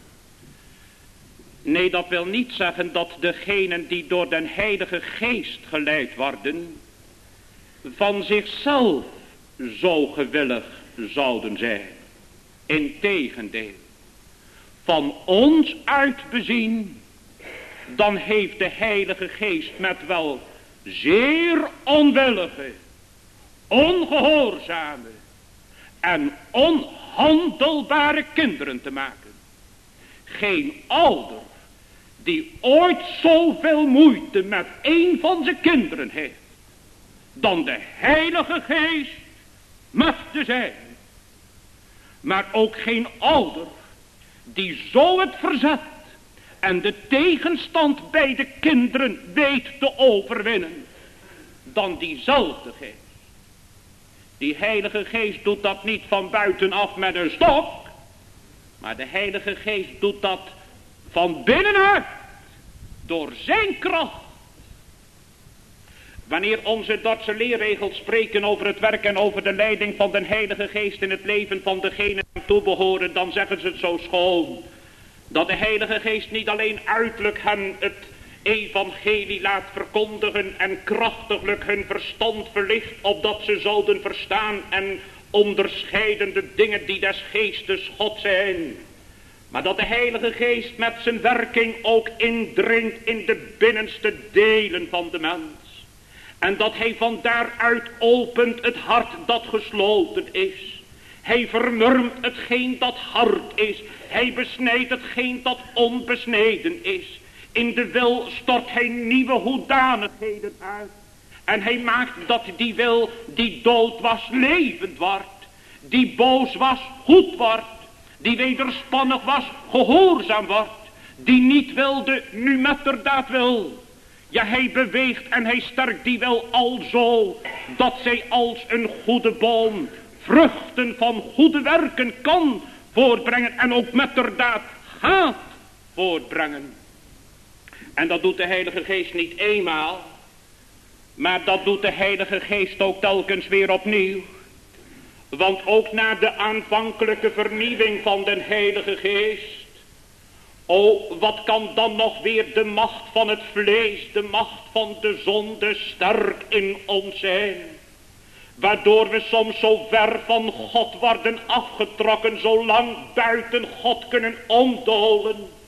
Nee, dat wil niet zeggen dat degenen die door de Heilige Geest geleid worden, van zichzelf zo gewillig zouden zijn. Integendeel, van ons uit bezien, dan heeft de Heilige Geest met wel zeer onwillige, ongehoorzame en onhandelbare kinderen te maken. Geen ouder die ooit zoveel moeite met een van zijn kinderen heeft, dan de Heilige Geest machtig zijn. Maar ook geen ouder die zo het verzet en de tegenstand bij de kinderen weet te overwinnen, dan diezelfde geest. Die Heilige Geest doet dat niet van buitenaf met een stok, maar de Heilige Geest doet dat van binnenuit, door zijn kracht. Wanneer onze Dordtse leerregels spreken over het werk en over de leiding van de Heilige Geest in het leven van degenen die hem toebehoren, dan zeggen ze het zo schoon, dat de Heilige Geest niet alleen uiterlijk hen het evangelie laat verkondigen en krachtiglijk hun verstand verlicht, opdat ze zouden verstaan en onderscheiden de dingen die des geestes God zijn. Maar dat de Heilige Geest met zijn werking ook indringt in de binnenste delen van de mens. En dat hij van daaruit opent het hart dat gesloten is. Hij vermurmt hetgeen dat hard is. Hij besnijdt hetgeen dat onbesneden is. In de wil stort hij nieuwe hoedanigheden uit. En hij maakt dat die wil die dood was levend wordt. Die boos was goed wordt. Die wederspannig was gehoorzaam wordt. Die niet wilde nu met der daad wil. Ja, hij beweegt en hij sterkt die wel alzo, dat zij als een goede boom vruchten van goede werken kan voortbrengen en ook met der daad gaat voortbrengen. En dat doet de Heilige Geest niet eenmaal, maar dat doet de Heilige Geest ook telkens weer opnieuw. Want ook na de aanvankelijke vernieuwing van de Heilige Geest, wat kan dan nog weer de macht van het vlees, de macht van de zonde sterk in ons zijn. Waardoor we soms zo ver van God worden afgetrokken, zo lang buiten God kunnen omdolen.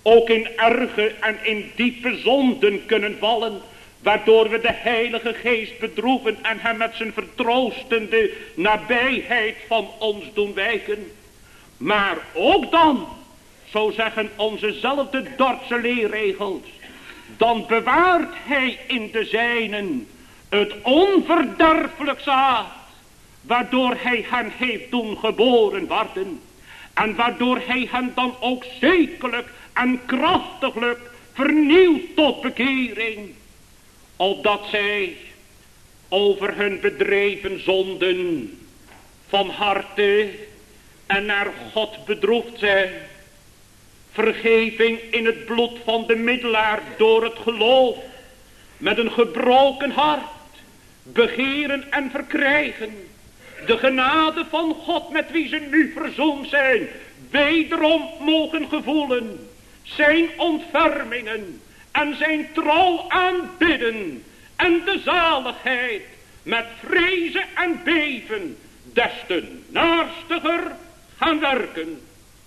ook in erge en in diepe zonden kunnen vallen, waardoor we de Heilige Geest bedroeven en hem met zijn vertroostende nabijheid van ons doen wijken. Maar ook dan, zo zeggen onzezelfde Dordtse leerregels, dan bewaart hij in de zijnen het onverderfelijk zaad, waardoor hij hen heeft doen geboren worden, en waardoor hij hen dan ook zekerlijk en krachtiglijk vernieuwt tot bekering, opdat zij over hun bedreven zonden van harte en naar God bedroefd zijn, vergeving in het bloed van de middelaar door het geloof, met een gebroken hart, begeren en verkrijgen, de genade van God met wie ze nu verzoend zijn, wederom mogen gevoelen, zijn ontfermingen en zijn trouw aanbidden en de zaligheid met vrezen en beven des te naastiger gaan werken.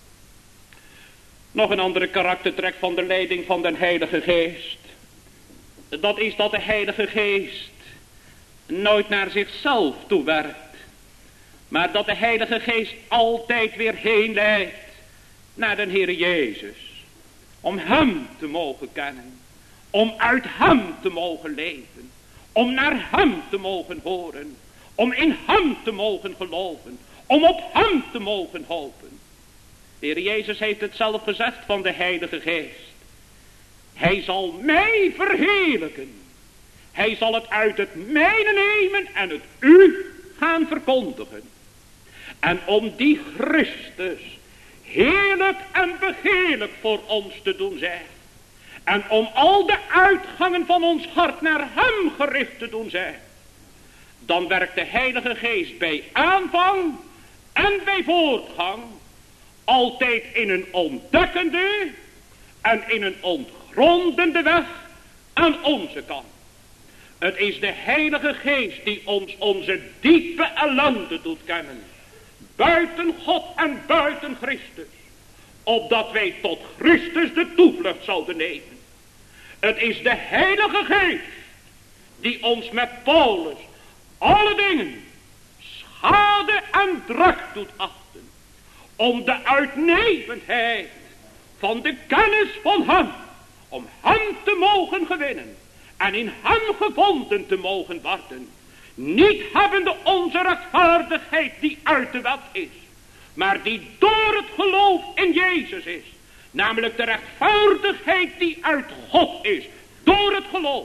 Nog een andere karaktertrek van de leiding van de Heilige Geest. Dat is dat de Heilige Geest nooit naar zichzelf toe werkt, maar dat de Heilige Geest altijd weer heen leidt naar de Heer Jezus. Om hem te mogen kennen. Om uit hem te mogen leven. Om naar hem te mogen horen. Om in hem te mogen geloven. Om op hem te mogen hopen. De Heer Jezus heeft het zelf gezegd van de Heilige Geest. Hij zal mij verheerlijken. Hij zal het uit het mijne nemen en het u gaan verkondigen. En om die Christus heerlijk en begeerlijk voor ons te doen zijn. En om al de uitgangen van ons hart naar hem gericht te doen zijn. Dan werkt de Heilige Geest bij aanvang en bij voortgang altijd in een ontdekkende en in een ontgrondende weg aan onze kant. Het is de Heilige Geest die ons onze diepe ellende doet kennen. Buiten God en buiten Christus. Opdat wij tot Christus de toevlucht zouden nemen. Het is de Heilige Geest die ons met Paulus alle dingen schade en drag doet achten. Om de uitnemendheid van de kennis van hem. Om hem te mogen gewinnen. En in hem gevonden te mogen worden. Niet hebbende onze rechtvaardigheid die uit de wet is. Maar die door het geloof in Jezus is. Namelijk de rechtvaardigheid die uit God is. Door het geloof.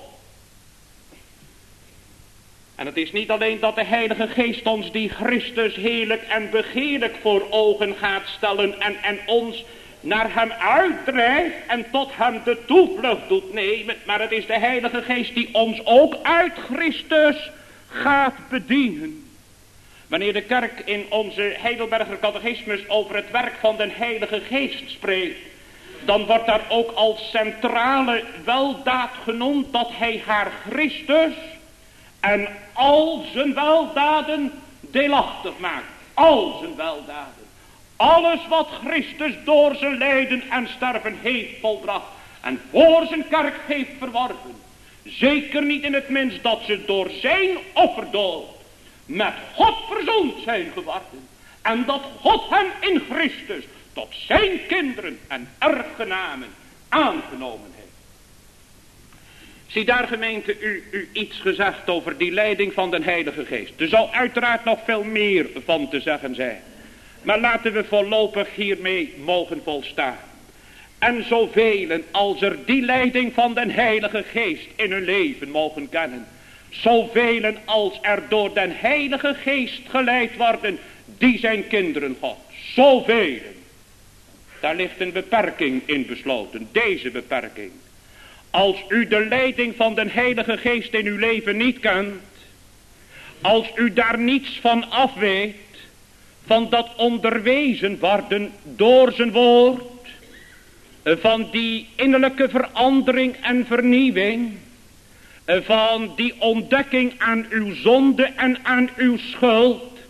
En het is niet alleen dat de Heilige Geest ons die Christus heerlijk en begeerlijk voor ogen gaat stellen. En ons naar hem uitdrijft en tot hem de toevlucht doet nemen. Maar het is de Heilige Geest die ons ook uit Christus gaat bedienen. Wanneer de kerk in onze Heidelberger catechismus over het werk van de Heilige Geest spreekt, dan wordt daar ook als centrale weldaad genoemd dat hij haar Christus en al zijn weldaden deelachtig maakt. Al zijn weldaden. Alles wat Christus door zijn lijden en sterven heeft volbracht en voor zijn kerk heeft verworven. Zeker niet in het minst dat ze door zijn offerdood met God verzoend zijn geworden. En dat God hen in Christus tot zijn kinderen en erfgenamen aangenomen heeft. Zie daar gemeente u iets gezegd over die leiding van de Heilige Geest. Er zal uiteraard nog veel meer van te zeggen zijn. Maar laten we voorlopig hiermee mogen volstaan. En zoveel als er die leiding van de Heilige Geest in hun leven mogen kennen. Zoveel als er door de Heilige Geest geleid worden, die zijn kinderen God. Zoveel. Daar ligt een beperking in besloten. Deze beperking. Als u de leiding van de Heilige Geest in uw leven niet kent. Als u daar niets van af weet. Van dat onderwezen worden door zijn woord. Van die innerlijke verandering en vernieuwing. Van die ontdekking aan uw zonde en aan uw schuld.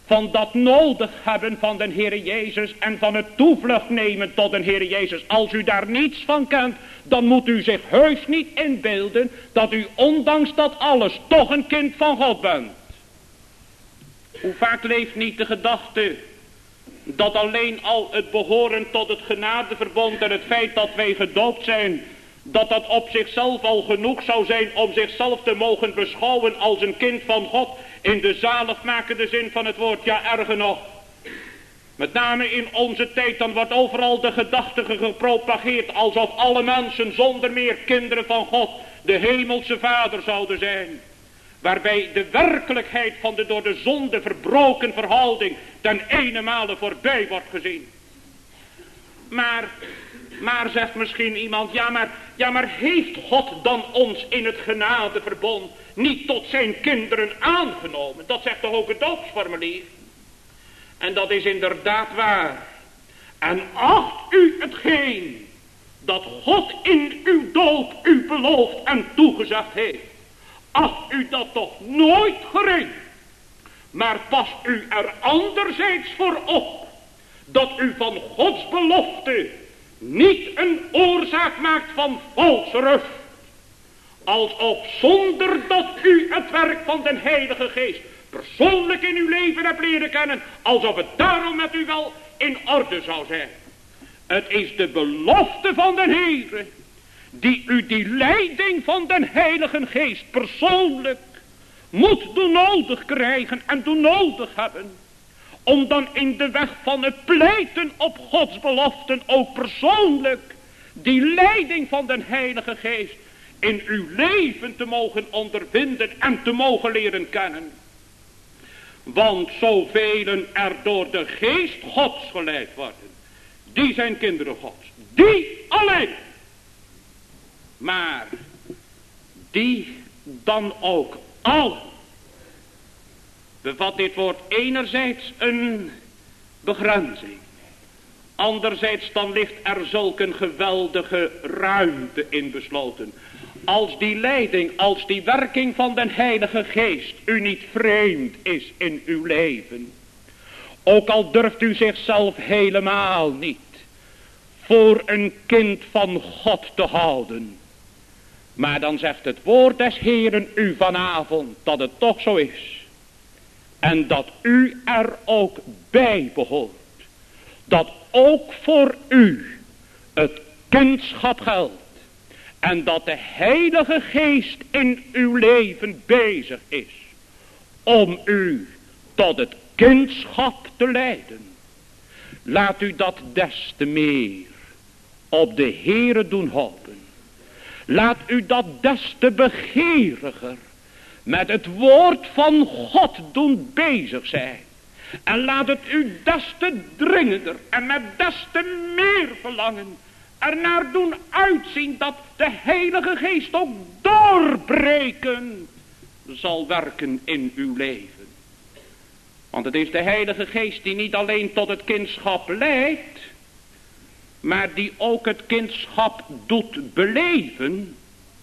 van dat nodig hebben van de Heere Jezus en van het toevlucht nemen tot de Heere Jezus. Als u daar niets van kent, dan moet u zich heus niet inbeelden dat u ondanks dat alles toch een kind van God bent. Hoe vaak leeft niet de gedachte dat alleen al het behoren tot het genadeverbond en het feit dat wij gedoopt zijn, dat dat op zichzelf al genoeg zou zijn om zichzelf te mogen beschouwen als een kind van God in de zaligmakende zin van het woord. Ja, erger nog, met name in onze tijd, dan wordt overal de gedachte gepropageerd alsof alle mensen zonder meer kinderen van God, de hemelse Vader zouden zijn. Waarbij de werkelijkheid van de door de zonde verbroken verhouding ten ene male voorbij wordt gezien. Maar zegt misschien iemand, ja maar heeft God dan ons in het genadeverbond niet tot zijn kinderen aangenomen? Dat zegt toch ook het doopsformulier? En dat is inderdaad waar. En acht u hetgeen dat God in uw doop u beloofd en toegezegd heeft. Acht u dat toch nooit gering. Maar pas u er anderzijds voor op dat u van Gods belofte niet een oorzaak maakt van valse rust. Alsof zonder dat u het werk van den Heilige Geest persoonlijk in uw leven hebt leren kennen, alsof het daarom met u wel in orde zou zijn. Het is de belofte van den Heere die u die leiding van den Heilige Geest persoonlijk moet doen nodig krijgen en doen nodig hebben. Om dan in de weg van het pleiten op Gods beloften ook persoonlijk die leiding van den Heilige Geest in uw leven te mogen ondervinden en te mogen leren kennen. Want zoveel er door de Geest Gods geleid worden, die zijn kinderen Gods. Die alleen. Maar die dan ook allen. Bevat dit woord enerzijds een begrenzing. Anderzijds dan ligt er zulk een geweldige ruimte in besloten. Als die leiding, als die werking van den Heilige Geest u niet vreemd is in uw leven. Ook al durft u zichzelf helemaal niet voor een kind van God te houden. Maar dan zegt het woord des Heeren u vanavond dat het toch zo is. En dat u er ook bij behoort. Dat ook voor u het kindschap geldt. En dat de Heilige Geest in uw leven bezig is. Om u tot het kindschap te leiden. Laat u dat des te meer op de Heere doen hopen. Laat u dat des te begeeriger met het woord van God doen bezig zijn. En laat het u des te dringender en met des te meer verlangen ernaar doen uitzien dat de Heilige Geest ook doorbreken zal werken in uw leven. Want het is de Heilige Geest die niet alleen tot het kindschap leidt, maar die ook het kindschap doet beleven.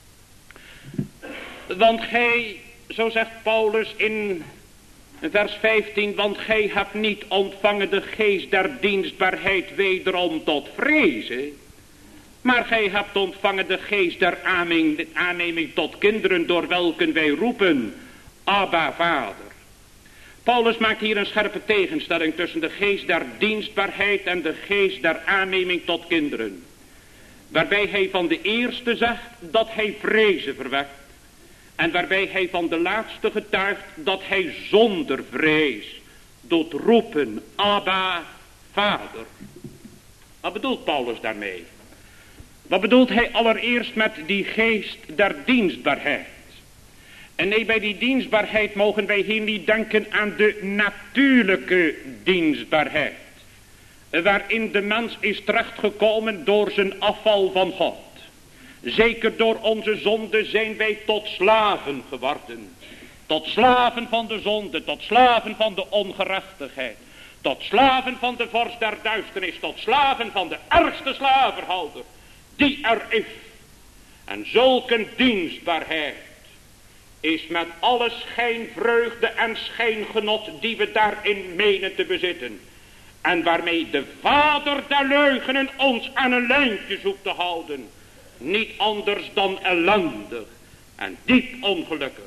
Want gij, zo zegt Paulus in vers 15, want gij hebt niet ontvangen de geest der dienstbaarheid wederom tot vrezen, maar gij hebt ontvangen de geest der aanneming tot kinderen, door welken wij roepen, Abba, Vader. Paulus maakt hier een scherpe tegenstelling tussen de geest der dienstbaarheid en de geest der aanneming tot kinderen. Waarbij hij van de eerste zegt dat hij vrezen verwekt. En waarbij hij van de laatste getuigt dat hij zonder vrees doet roepen, Abba, Vader. Wat bedoelt Paulus daarmee? Wat bedoelt hij allereerst met die geest der dienstbaarheid? En nee, bij die dienstbaarheid mogen wij hier niet denken aan de natuurlijke dienstbaarheid. Waarin de mens is terechtgekomen door zijn afval van God. Zeker door onze zonde zijn wij tot slaven geworden. Tot slaven van de zonde, tot slaven van de ongerechtigheid. Tot slaven van de vorst der duisternis, tot slaven van de ergste slavenhouder die er is. En zulke dienstbaarheid is met alle schijnvreugde en schijngenot die we daarin menen te bezitten. En waarmee de vader der leugens ons aan een lijntje zoekt te houden. Niet anders dan ellendig en diep ongelukkig.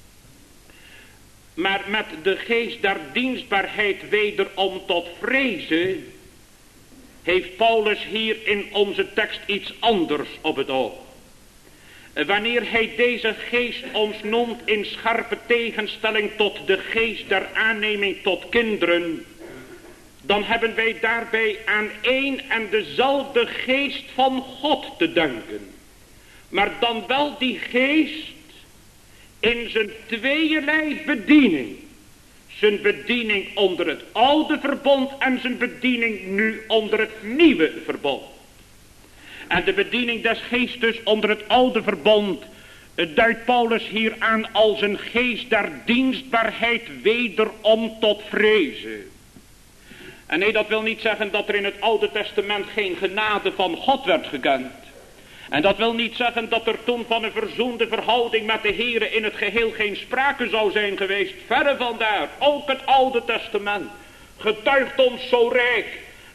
Maar met de geest der dienstbaarheid wederom tot vrezen, heeft Paulus hier in onze tekst iets anders op het oog. Wanneer hij deze geest ons noemt in scherpe tegenstelling tot de geest der aanneming tot kinderen, dan hebben wij daarbij aan één en dezelfde geest van God te denken. Maar dan wel die geest in zijn tweeërlei bediening. Zijn bediening onder het oude verbond en zijn bediening nu onder het nieuwe verbond. En de bediening des geestes onder het oude verbond duidt Paulus hier aan als een geest der dienstbaarheid wederom tot vrezen. En nee, dat wil niet zeggen dat er in het Oude Testament geen genade van God werd gekend. En dat wil niet zeggen dat er toen van een verzoende verhouding met de Here in het geheel geen sprake zou zijn geweest. Verre van daar. Ook het Oude Testament getuigt ons zo rijk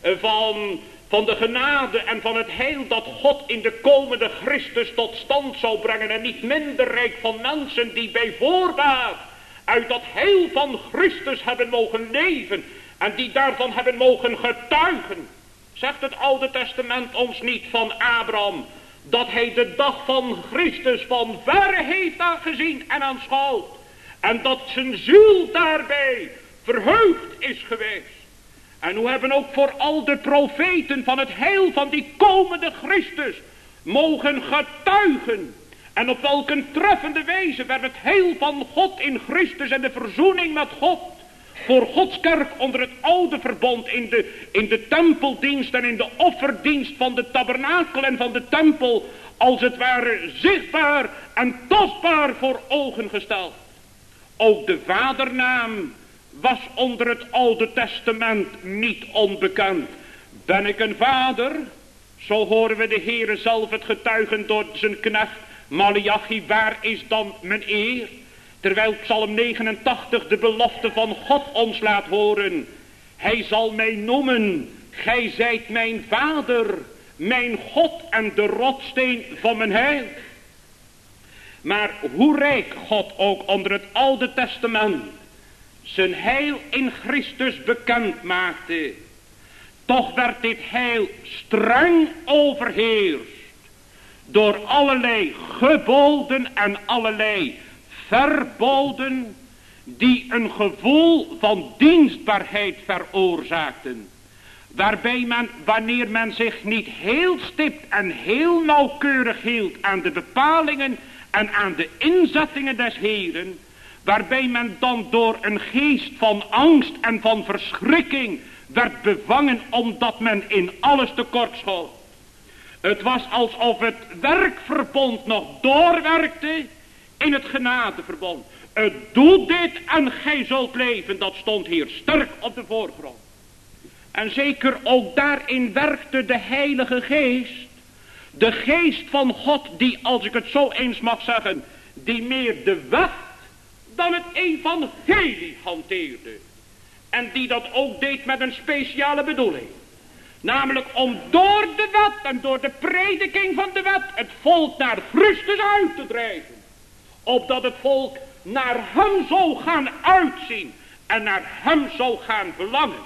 van de genade en van het heil dat God in de komende Christus tot stand zou brengen. En niet minder rijk van mensen die bij voorbaat uit dat heil van Christus hebben mogen leven. En die daarvan hebben mogen getuigen. Zegt het Oude Testament ons niet van Abraham dat hij de dag van Christus van verre heeft aangezien en aanschouwd. En dat zijn ziel daarbij verheugd is geweest. En hoe hebben ook voor al de profeten van het heil van die komende Christus mogen getuigen. En op welke treffende wijze werd het heil van God in Christus en de verzoening met God voor Gods kerk onder het oude verbond in de tempeldienst en in de offerdienst van de tabernakel en van de tempel als het ware zichtbaar en tastbaar voor ogen gesteld. Ook de vadernaam was onder het Oude Testament niet onbekend. Ben ik een vader? Zo horen we de Heere zelf het getuigen door zijn knecht Maleachi, waar is dan mijn eer? Terwijl Psalm 89 de belofte van God ons laat horen. Hij zal mij noemen, gij zijt mijn vader, mijn God en de rotsteen van mijn heil. Maar hoe rijk God ook onder het Oude Testament zijn heil in Christus bekend maakte, toch werd dit heil streng overheerst door allerlei geboden en allerlei verboden die een gevoel van dienstbaarheid veroorzaakten. Waarbij men, wanneer men zich niet heel stipt en heel nauwkeurig hield aan de bepalingen en aan de inzettingen des Heeren, waarbij men dan door een geest van angst en van verschrikking werd bevangen omdat men in alles tekort schoot. Het was alsof het werkverbond nog doorwerkte in het genadeverbond. Het doet dit en gij zult leven, dat stond hier sterk op de voorgrond. En zeker ook daarin werkte de Heilige Geest. De geest van God die, als ik het zo eens mag zeggen, die meer de wet dan het evangelie hanteerde. En die dat ook deed met een speciale bedoeling. Namelijk om door de wet en door de prediking van de wet het volk naar Christus uit te drijven. Opdat het volk naar hem zou gaan uitzien en naar hem zou gaan verlangen.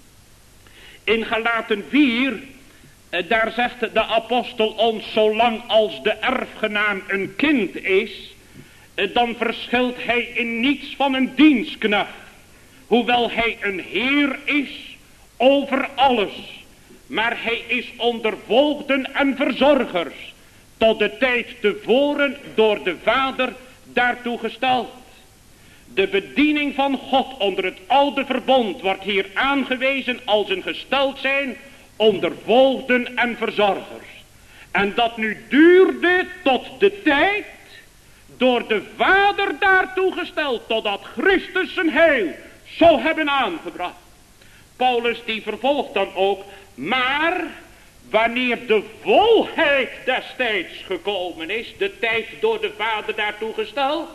In Galaten 4, daar zegt de apostel ons, zolang als de erfgenaam een kind is, dan verschilt hij in niets van een dienstknecht. Hoewel hij een heer is over alles. Maar hij is onder voogden en verzorgers tot de tijd tevoren door de Vader daartoe gesteld. De bediening van God onder het oude verbond wordt hier aangewezen als een gesteld zijn onder voogden en verzorgers. En dat nu duurde tot de tijd door de Vader daartoe gesteld totdat Christus zijn heil zou hebben aangebracht. Paulus die vervolgt dan ook, maar wanneer de volheid des tijds gekomen is, de tijd door de Vader daartoe gesteld,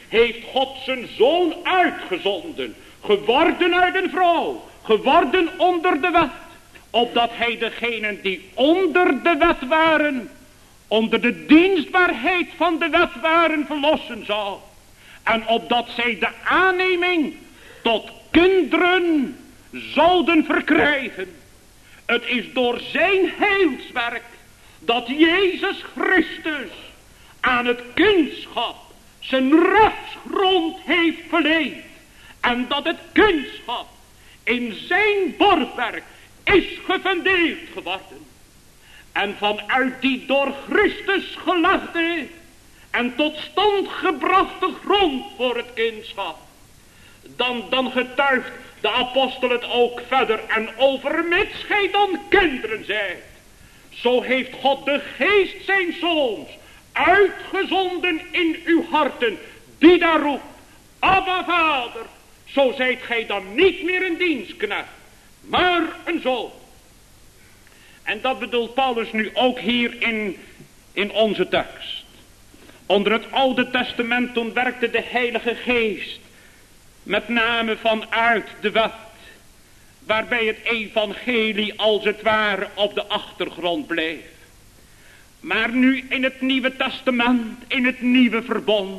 heeft God zijn zoon uitgezonden, geworden uit een vrouw, geworden onder de wet, opdat hij degenen die onder de wet waren, onder de dienstbaarheid van de wet waren, verlossen zou. En opdat zij de aanneming tot kinderen zouden verkrijgen. Het is door zijn heilswerk dat Jezus Christus aan het kindschap zijn rechtsgrond heeft verleend. En dat het kindschap in zijn borgwerk is gefundeerd geworden. En vanuit die door Christus gelegde en tot stand gebrachte grond voor het kindschap. Dan getuigt de apostel het ook verder. En overmits gij dan kinderen zijt, zo heeft God de geest zijn zoons uitgezonden in uw harten, die daar roept, Abba Vader. Zo zijt gij dan niet meer een dienstknecht, maar een zoon. En dat bedoelt Paulus nu ook hier in onze tekst. Onder het Oude Testament toen werkte de Heilige Geest met name vanuit de wet, waarbij het evangelie als het ware op de achtergrond bleef. Maar nu in het Nieuwe Testament, in het nieuwe verbond,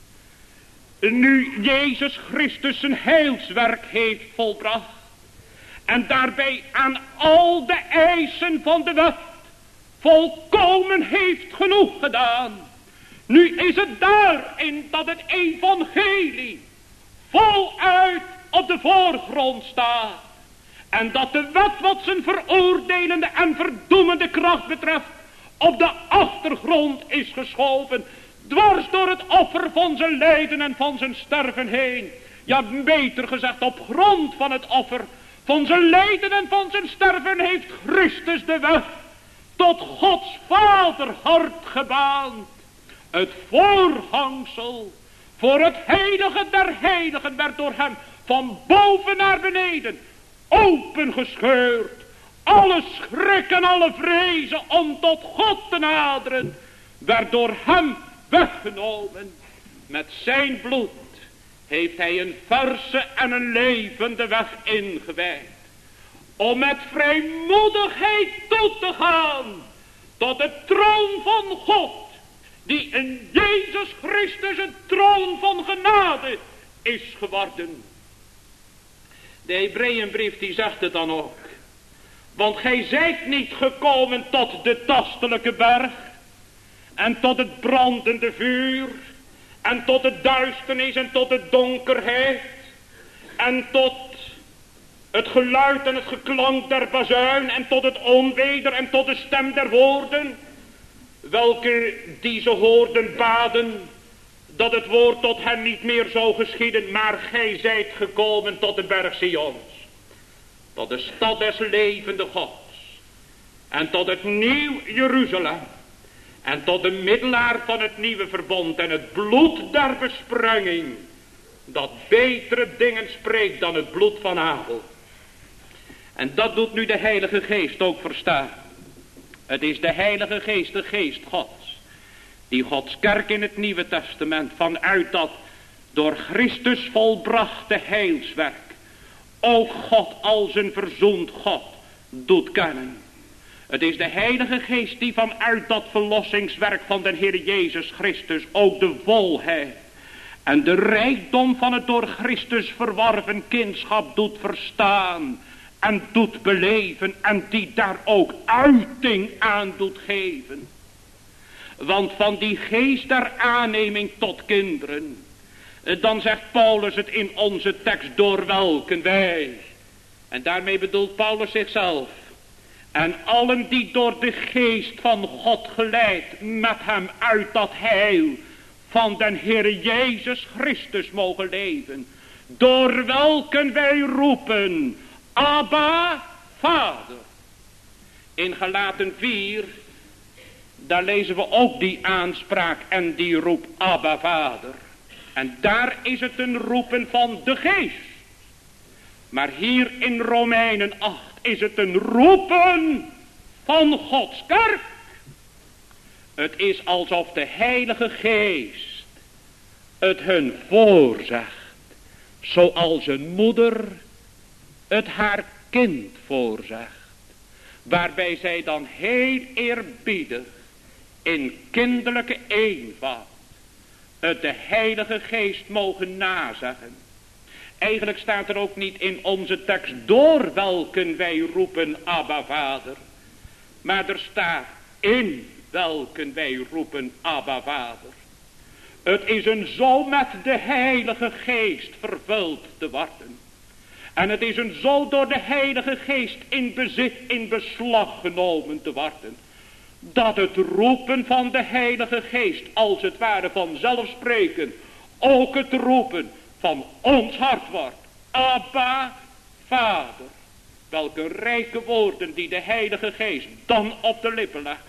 nu Jezus Christus zijn heilswerk heeft volbracht en daarbij aan al de eisen van de wet volkomen heeft genoeg gedaan. Nu is het daarin dat het evangelie voluit op de voorgrond staat. En dat de wet wat zijn veroordelende en verdoemende kracht betreft op de achtergrond is geschoven. Dwars door het offer van zijn lijden en van zijn sterven heen. Ja, beter gezegd, op grond van het offer van zijn lijden en van zijn sterven heeft Christus de weg tot Gods vaderhart gebaand. Het voorhangsel voor het heilige der heiligen werd door hem van boven naar beneden opengescheurd. Alle schrik en alle vrezen om tot God te naderen werd door hem weggenomen. Met zijn bloed heeft hij een verse en een levende weg ingewijd. Om met vrijmoedigheid toe te gaan tot de troon van God. Die in Jezus Christus een troon van genade is geworden. De Hebreeënbrief die zegt het dan ook. Want gij zijt niet gekomen tot de tastelijke berg. En tot het brandende vuur. En tot de duisternis en tot de donkerheid. En tot het geluid en het geklank der bazuin. En tot het onweder en tot de stem der woorden. Welke die ze hoorden baden, dat het woord tot hen niet meer zou geschieden, maar gij zijt gekomen tot de berg Sions, tot de stad des levende Gods, en tot het nieuw Jeruzalem, en tot de middelaar van het nieuwe verbond, en het bloed der besprenging, dat betere dingen spreekt dan het bloed van Abel. En dat doet nu de Heilige Geest ook verstaan. Het is de Heilige Geest, de Geest Gods, die Gods kerk in het Nieuwe Testament vanuit dat door Christus volbrachte heilswerk ook God als een verzoend God doet kennen. Het is de Heilige Geest die vanuit dat verlossingswerk van de Heer Jezus Christus ook de volheid en de rijkdom van het door Christus verworven kindschap doet verstaan en doet beleven en die daar ook uiting aan doet geven. Want van die geest der aanneming tot kinderen, dan zegt Paulus het in onze tekst, door welken wij. En daarmee bedoelt Paulus zichzelf. En allen die door de geest van God geleid met hem uit dat heil van den Heer Jezus Christus mogen leven. Door welken wij roepen, Abba, Vader. In Galaten 4, daar lezen we ook die aanspraak en die roep Abba, Vader. En daar is het een roepen van de geest. Maar hier in Romeinen 8 is het een roepen van Gods kerk. Het is alsof de Heilige Geest het hun voorzegt. Zoals een moeder het haar kind voorzegt. Waarbij zij dan heel eerbiedig in kinderlijke eenvoud het de Heilige Geest mogen nazeggen. Eigenlijk staat er ook niet in onze tekst door welken wij roepen Abba Vader. Maar er staat in welken wij roepen Abba Vader. Het is een zo met de Heilige Geest vervuld te worden. En het is een zo door de Heilige Geest in bezit, in beslag genomen te worden. Dat het roepen van de Heilige Geest als het ware vanzelf spreken. Ook het roepen van ons hart wordt. Abba Vader. Welke rijke woorden die de Heilige Geest dan op de lippen legt.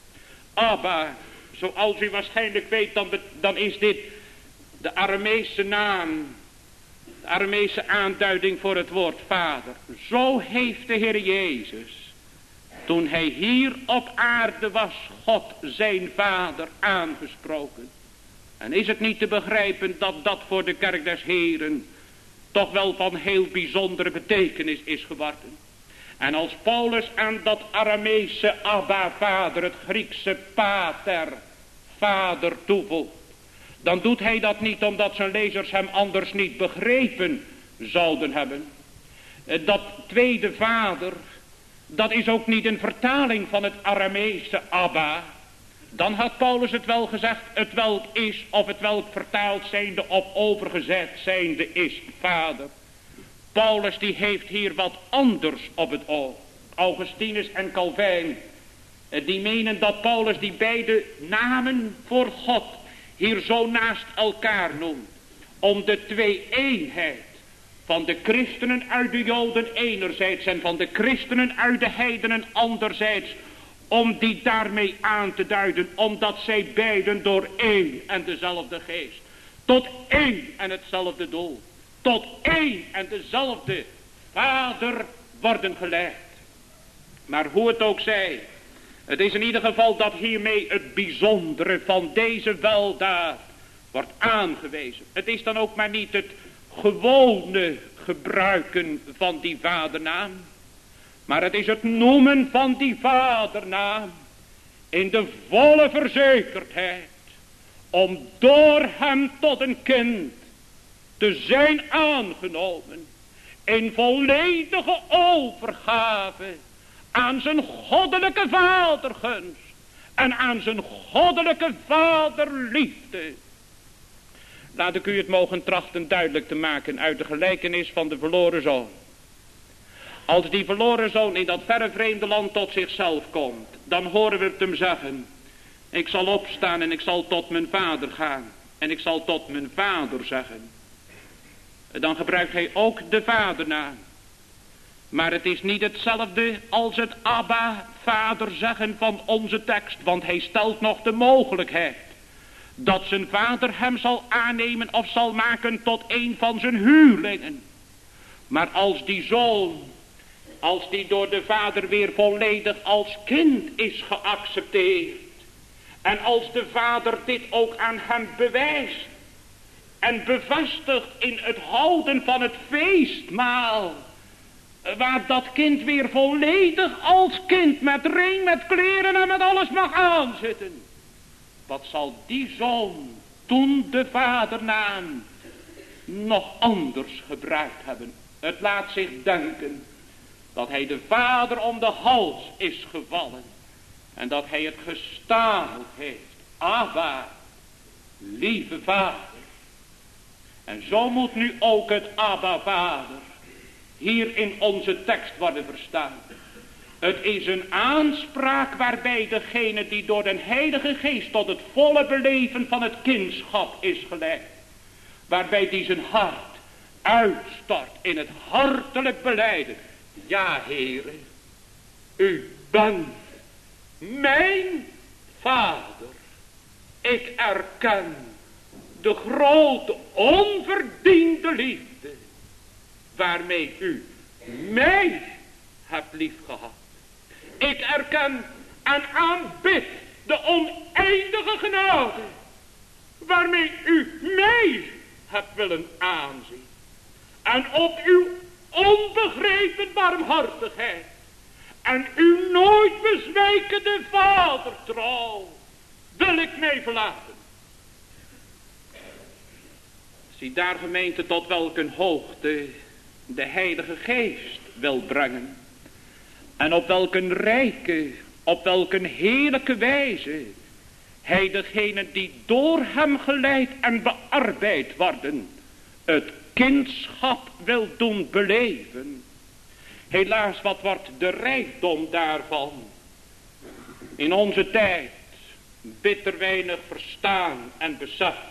Abba, zoals u waarschijnlijk weet, dan is dit de Arameese naam. De Arameese aanduiding voor het woord Vader. Zo heeft de Heer Jezus, toen hij hier op aarde was, God zijn Vader aangesproken. En is het niet te begrijpen dat dat voor de kerk des Heren toch wel van heel bijzondere betekenis is geworden. En als Paulus aan dat Arameese Abba Vader, het Griekse Pater, Vader toevoegt, dan doet hij dat niet omdat zijn lezers hem anders niet begrepen zouden hebben. Dat tweede Vader, dat is ook niet een vertaling van het Arameese Abba. Dan had Paulus het wel gezegd, het welk is of het welk vertaald zijnde of overgezet zijnde is Vader. Paulus die heeft hier wat anders op het oog. Augustinus en Calvijn, die menen dat Paulus die beide namen voor God hier zo naast elkaar noemt. Om de twee-eenheid van de christenen uit de Joden enerzijds en van de christenen uit de heidenen anderzijds. Om die daarmee aan te duiden, omdat zij beiden door één en dezelfde geest, tot één en hetzelfde doel, tot één en dezelfde Vader worden geleid. Maar hoe het ook zij, het is in ieder geval dat hiermee het bijzondere van deze weldaad wordt aangewezen. Het is dan ook maar niet het gewone gebruiken van die vadernaam. Maar het is het noemen van die vadernaam in de volle verzekerdheid om door hem tot een kind te zijn aangenomen in volledige overgave aan zijn goddelijke vadergunst en aan zijn goddelijke vaderliefde. Laat ik u het mogen trachten duidelijk te maken uit de gelijkenis van de verloren zoon. Als die verloren zoon in dat verre vreemde land tot zichzelf komt, dan horen we het hem zeggen: ik zal opstaan en ik zal tot mijn vader gaan en ik zal tot mijn vader zeggen. Dan gebruikt hij ook de vadernaam. Maar het is niet hetzelfde als het Abba Vader zeggen van onze tekst, want hij stelt nog de mogelijkheid dat zijn vader hem zal aannemen of zal maken tot een van zijn huurlingen. Maar als die zoon, als die door de vader weer volledig als kind is geaccepteerd, en als de vader dit ook aan hem bewijst en bevestigt in het houden van het feestmaal, waar dat kind weer volledig als kind met ring, met kleren en met alles mag aanzitten. Wat zal die zoon toen de vadernaam nog anders gebruikt hebben? Het laat zich denken dat hij de vader om de hals is gevallen. En dat hij het gestameld heeft. Abba, lieve vader. En zo moet nu ook het Abba Vader hier in onze tekst worden verstaan. Het is een aanspraak waarbij degene die door de Heilige Geest tot het volle beleven van het kindschap is geleid, waarbij die zijn hart uitstort in het hartelijk belijden: ja, Heere, u bent mijn vader. Ik erken de grote onverdiende liefde waarmee u mij hebt liefgehad. Ik erken en aanbid de oneindige genade waarmee u mij hebt willen aanzien. En op uw onbegrepen barmhartigheid en uw nooit bezwijkende vadertrouw wil ik mij verlaten. Zie daar, gemeente, tot welke hoogte de Heilige Geest wil brengen. En op welke rijke, op welke heerlijke wijze hij degene die door hem geleid en bearbeid worden, het kindschap wil doen beleven. Helaas, wat wordt de rijkdom daarvan in onze tijd bitter weinig verstaan en beseft.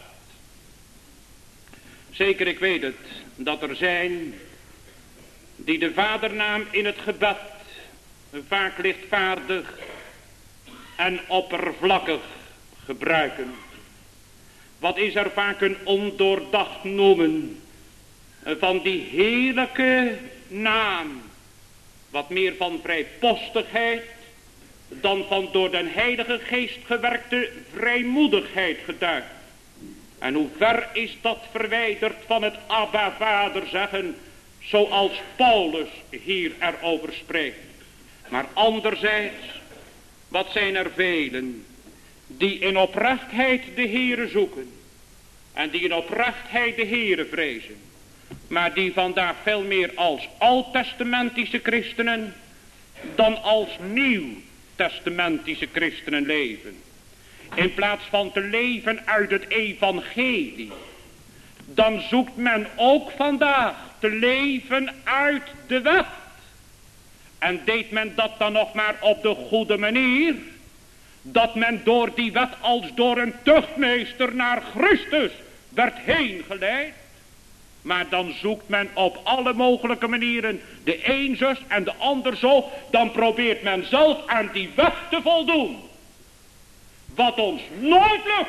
Zeker, ik weet het, dat er zijn die de vadernaam in het gebed vaak lichtvaardig en oppervlakkig gebruiken. Wat is er vaak een ondoordacht noemen van die heerlijke naam, wat meer van vrijpostigheid dan van door den Heilige Geest gewerkte vrijmoedigheid getuigt. En hoe ver is dat verwijderd van het Abba Vader zeggen, zoals Paulus hier erover spreekt. Maar anderzijds, wat zijn er velen die in oprechtheid de Heere zoeken en die in oprechtheid de Heere vrezen, maar die vandaag veel meer als oud-testamentische christenen dan als nieuw-testamentische christenen leven. In plaats van te leven uit het evangelie, dan zoekt men ook vandaag te leven uit de wet. En deed men dat dan nog maar op de goede manier, dat men door die wet als door een tuchtmeester naar Christus werd heen geleid. Maar dan zoekt men op alle mogelijke manieren de een zus en de ander zo. Dan probeert men zelf aan die wet te voldoen. Wat ons nooit lukt.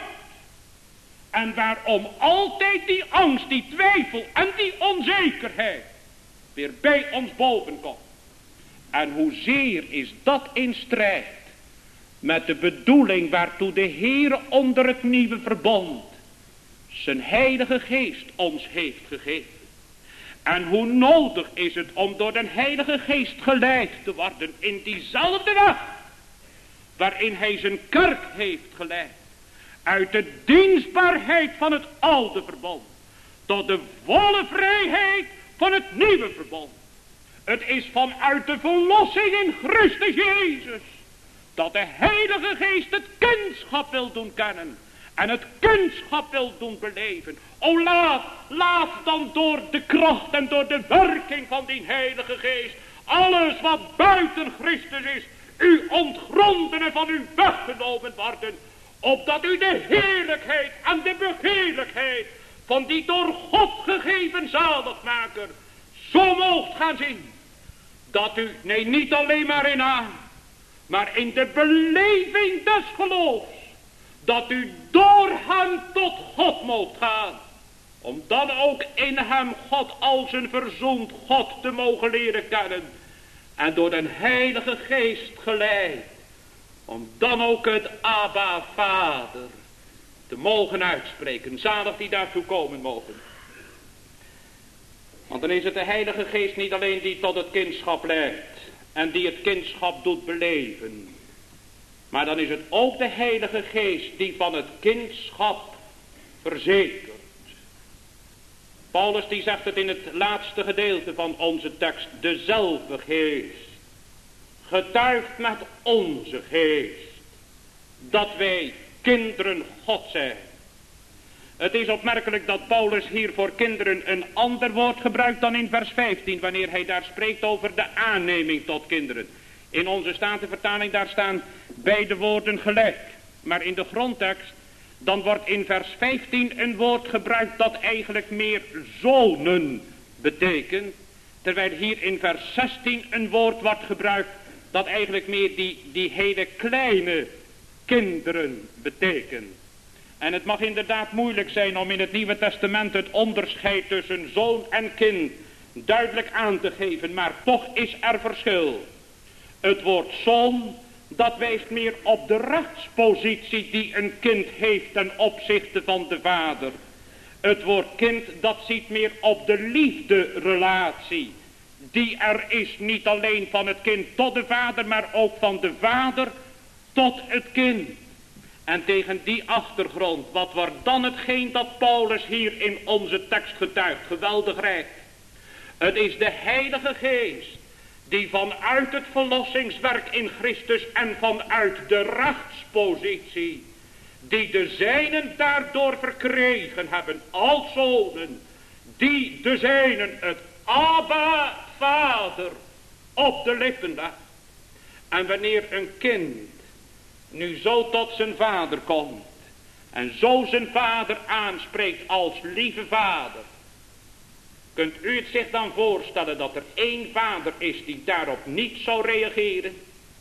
En waarom altijd die angst, die twijfel en die onzekerheid weer bij ons boven komt. En hoezeer is dat in strijd met de bedoeling waartoe de Heere onder het nieuwe verbond zijn Heilige Geest ons heeft gegeven. En hoe nodig is het om door de Heilige Geest geleid te worden in diezelfde weg waarin hij zijn kerk heeft geleid. Uit de dienstbaarheid van het oude verbond tot de volle vrijheid van het nieuwe verbond. Het is vanuit de verlossing in Christus Jezus dat de Heilige Geest het kindschap wil doen kennen en het kindschap wil doen beleven. O laat dan door de kracht en door de werking van die Heilige Geest alles wat buiten Christus is, u ontgronden en van u weggenomen worden, opdat u de heerlijkheid en de begeerlijkheid van die door God gegeven zaligmaker zo moogt gaan zien, dat u, nee, niet alleen maar in aan, maar in de beleving des geloofs, dat u door hem tot God moogt gaan, om dan ook in hem God als een verzoend God te mogen leren kennen, en door de Heilige Geest geleid, om dan ook het Abba Vader te mogen uitspreken. Zalig die daartoe komen mogen. Want dan is het de Heilige Geest niet alleen die tot het kindschap leidt en die het kindschap doet beleven, maar dan is het ook de Heilige Geest die van het kindschap verzekert. Paulus die zegt het in het laatste gedeelte van onze tekst. Dezelfde Geest getuigt met onze geest dat wij kinderen God zijn. Het is opmerkelijk dat Paulus hier voor kinderen een ander woord gebruikt dan in vers 15, wanneer hij daar spreekt over de aanneming tot kinderen. In onze Statenvertaling daar staan beide woorden gelijk. Maar in de grondtekst, dan wordt in vers 15 een woord gebruikt dat eigenlijk meer zonen betekent. Terwijl hier in vers 16 een woord wordt gebruikt dat eigenlijk meer die hele kleine kinderen betekent. En het mag inderdaad moeilijk zijn om in het Nieuwe Testament het onderscheid tussen zoon en kind duidelijk aan te geven. Maar toch is er verschil. Het woord zoon, Dat wijst meer op de rechtspositie die een kind heeft ten opzichte van de vader. Het woord kind, dat ziet meer op de liefderelatie. Die er is niet alleen van het kind tot de vader, maar ook van de vader tot het kind. En tegen die achtergrond, wat wordt dan hetgeen dat Paulus hier in onze tekst getuigt? Geweldig rijk. Het is de Heilige Geest die vanuit het verlossingswerk in Christus en vanuit de rechtspositie, die de zijnen daardoor verkregen hebben als zonen, die de zijnen het Abba Vader op de lippen legt. En wanneer een kind nu zo tot zijn vader komt en zo zijn vader aanspreekt als lieve vader, kunt u het zich dan voorstellen dat er één vader is die daarop niet zou reageren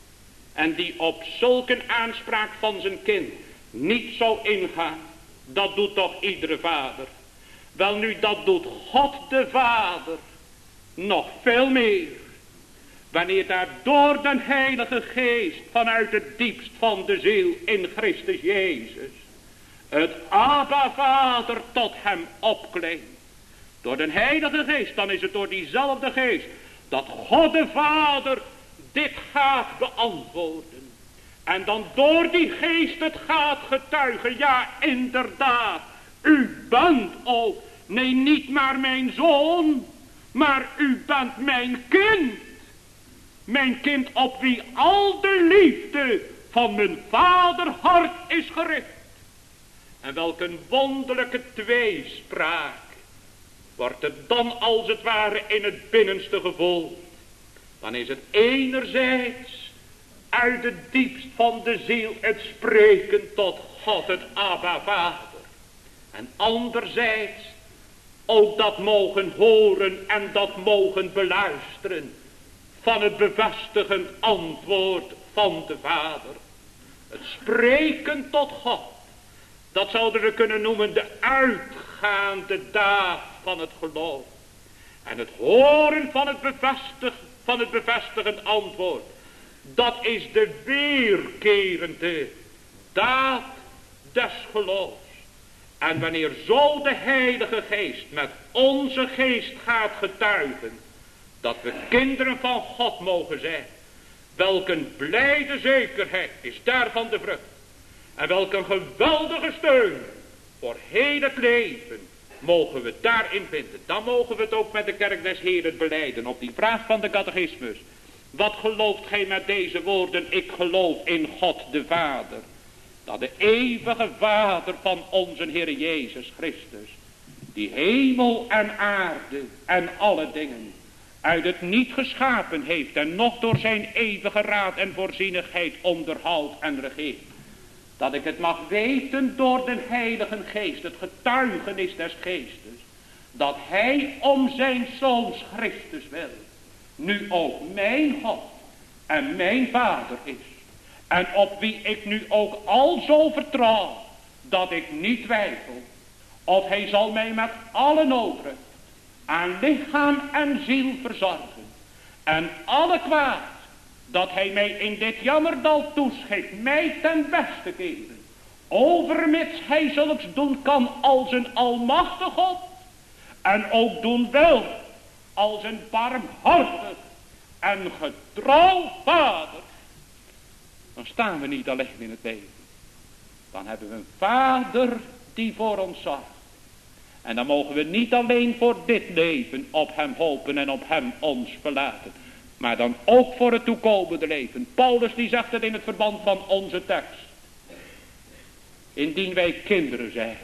en die op zulke aanspraak van zijn kind niet zou ingaan? Dat doet toch iedere vader? Wel nu, dat doet God de Vader nog veel meer. Wanneer daar door de Heilige Geest vanuit het diepst van de ziel in Christus Jezus het Abba Vader tot hem opklinkt. Door de Heilige Geest, dan is het door diezelfde Geest dat God de Vader dit gaat beantwoorden. En dan door die Geest het gaat getuigen. Ja, inderdaad, u bent ook, nee, niet maar mijn zoon, maar u bent mijn kind. Mijn kind op wie al de liefde van mijn vaderhart is gericht. En welk een wonderlijke tweespraak wordt er dan als het ware in het binnenste gevoeld. Dan is het enerzijds uit het diepst van de ziel het spreken tot God het Abba Vader. En anderzijds ook dat mogen horen en dat mogen beluisteren van het bevestigend antwoord van de Vader. Het spreken tot God, dat zouden we kunnen noemen de uitgaande daad van het geloof. En het horen van het bevestigend antwoord, dat is de weerkerende daad des geloofs. En wanneer zo de Heilige Geest met onze geest gaat getuigen dat we kinderen van God mogen zijn, welk een blijde zekerheid is daarvan de vrucht. En welk een geweldige steun voor heel het leven mogen we daarin vinden. Dan mogen we het ook met de kerk des Heeren belijden. Op die vraag van de catechismus: wat gelooft gij met deze woorden? Ik geloof in God de Vader. Dat de eeuwige Vader van onze Heer Jezus Christus, die hemel en aarde en alle dingen uit het niet geschapen heeft en nog door zijn eeuwige raad en voorzienigheid onderhoudt en regeert. Dat ik het mag weten door de Heilige Geest, het getuigenis des Geestes, dat hij om zijn Zoons Christus wil, nu ook mijn God en mijn Vader is. En op wie ik nu ook al zo vertrouw, dat ik niet twijfel, of hij zal mij met alle noodrust aan lichaam en ziel verzorgen. En alle kwaad dat hij mij in dit jammerdal toeschikt, mij ten beste keren. Overmits hij zulks doen kan als een almachtig God. En ook doen wil als een barmhartig en getrouw Vader. Dan staan we niet alleen in het leven. Dan hebben we een Vader die voor ons zorgt. En dan mogen we niet alleen voor dit leven op hem hopen en op hem ons verlaten. Maar dan ook voor het toekomende leven. Paulus die zegt het in het verband van onze tekst. Indien wij kinderen zijn,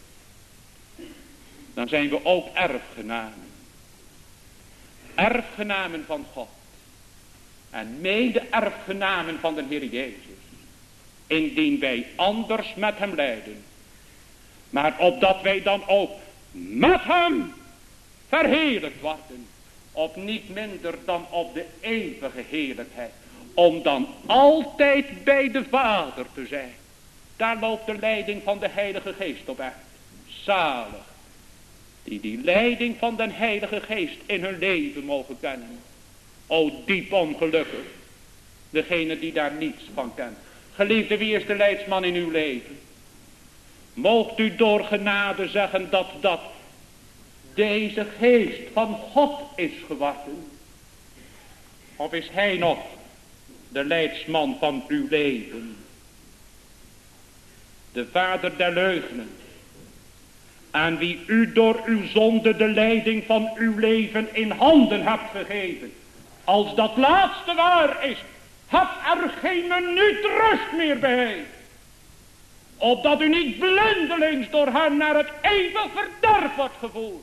dan zijn we ook erfgenamen. Erfgenamen van God. En mede erfgenamen van de Heer Jezus. Indien wij anders met hem lijden. Maar opdat wij dan ook met hem verheerlijkt worden. Op niet minder dan op de eeuwige heerlijkheid. Om dan altijd bij de Vader te zijn. Daar loopt de leiding van de Heilige Geest op uit. Zalig. Die leiding van de Heilige Geest in hun leven mogen kennen. O diep ongelukkig. Degene die daar niets van kent. Geliefde, wie is de leidsman in uw leven? Moogt u door genade zeggen dat deze geest van God is geworden? Of is hij nog de leidsman van uw leven? De vader der leugnen, aan wie u door uw zonde de leiding van uw leven in handen hebt gegeven. Als dat laatste waar is, hebt er geen minuut rust meer bij. Opdat u niet blindelings door hem naar het eeuwig verderf wordt gevoerd.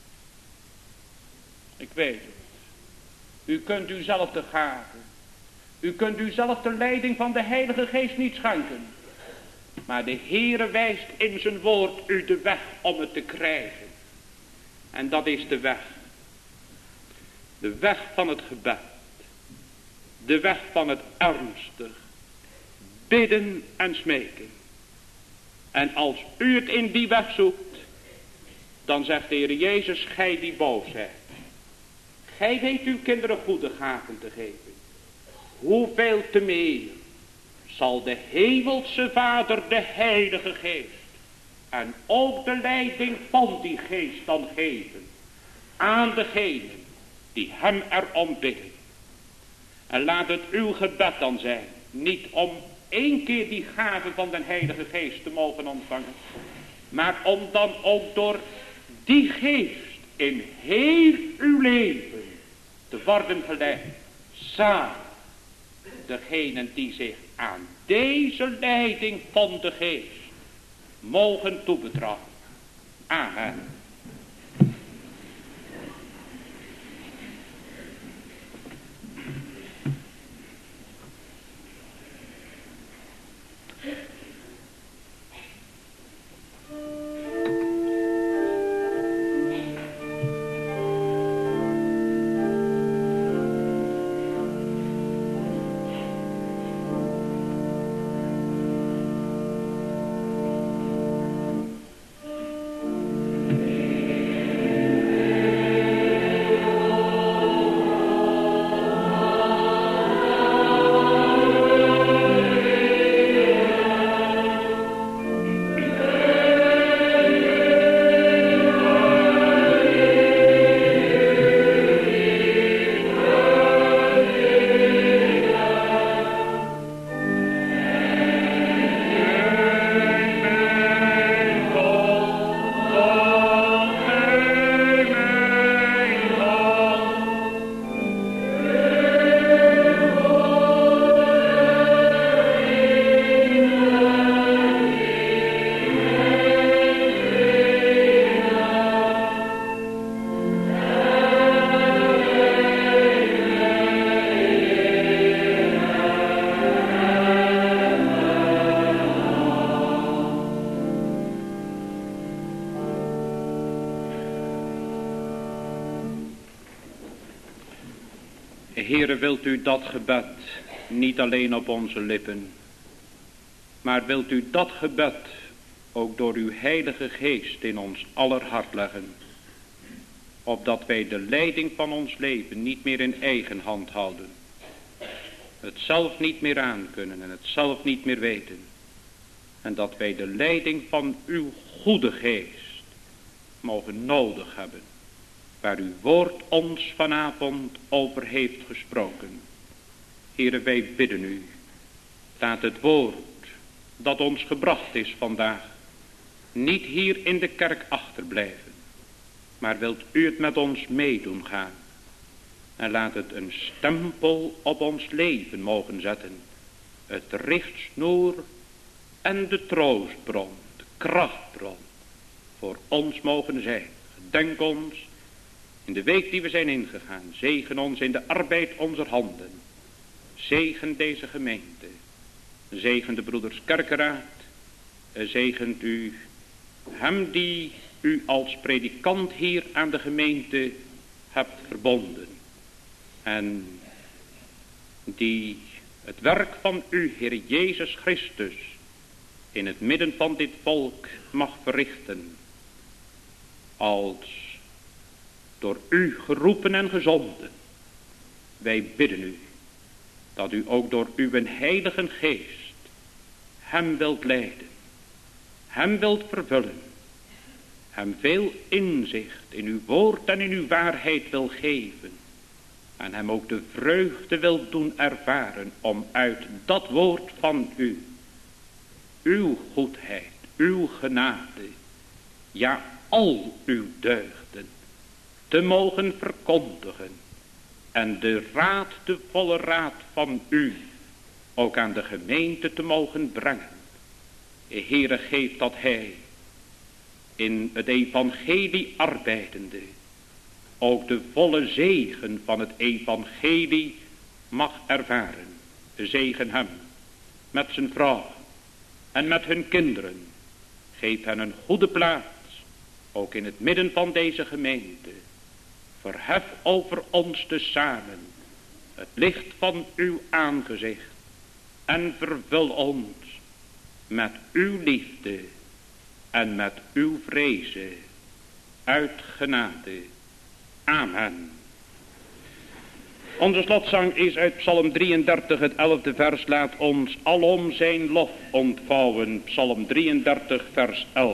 Ik weet het. U kunt uzelf de gave. U kunt uzelf de leiding van de Heilige Geest niet schenken. Maar de Heere wijst in zijn woord u de weg om het te krijgen. En dat is de weg. De weg van het gebed. De weg van het ernstig bidden en smeken. En als u het in die weg zoekt, dan zegt de Heer Jezus, gij die boos zijt. Gij weet uw kinderen goede gaven te geven. Hoeveel te meer zal de hemelse Vader, de Heilige Geest, en ook de leiding van die Geest dan geven aan degenen die hem erom bidden. En laat het uw gebed dan zijn, niet om 1 keer die gave van de Heilige Geest te mogen ontvangen, maar om dan ook door die Geest in heel uw leven te worden geleid. Samen degenen die zich aan deze leiding van de Geest mogen toebetrouwen. Amen. Heere, wilt u dat gebed niet alleen op onze lippen, maar wilt u dat gebed ook door uw Heilige Geest in ons aller hart leggen, opdat wij de leiding van ons leven niet meer in eigen hand houden, het zelf niet meer aankunnen en het zelf niet meer weten, en dat wij de leiding van uw goede Geest mogen nodig hebben, waar uw woord ons vanavond over heeft gesproken. Heere, wij bidden u, laat het woord dat ons gebracht is vandaag niet hier in de kerk achterblijven, maar wilt u het met ons meedoen gaan. En laat het een stempel op ons leven mogen zetten, het richtsnoer en de troostbron, de krachtbron voor ons mogen zijn. Gedenk ons in de week die we zijn ingegaan. Zegen ons in de arbeid onze handen. Zegen deze gemeente. Zegen de broeders kerkeraad. Zegent u hem die u als predikant hier aan de gemeente hebt verbonden. En die het werk van u, Heer Jezus Christus, in het midden van dit volk mag verrichten. Als door u geroepen en gezonden. Wij bidden u dat u ook door uw heilige geest hem wilt leiden, hem wilt vervullen, hem veel inzicht in uw woord en in uw waarheid wil geven en hem ook de vreugde wil doen ervaren om uit dat woord van u, uw goedheid, uw genade, ja al uw deugden te mogen verkondigen en de raad, de volle raad van u ook aan de gemeente te mogen brengen. Heere, geef dat hij in het evangelie arbeidende ook de volle zegen van het evangelie mag ervaren. Zegen hem met zijn vrouw en met hun kinderen. Geef hen een goede plaats, ook in het midden van deze gemeente. Verhef over ons tezamen het licht van uw aangezicht en vervul ons met uw liefde en met uw vrezen uit genade. Amen. Onze slotzang is uit Psalm 33, het 11e vers. Laat ons alom zijn lof ontvouwen. Psalm 33, vers 11.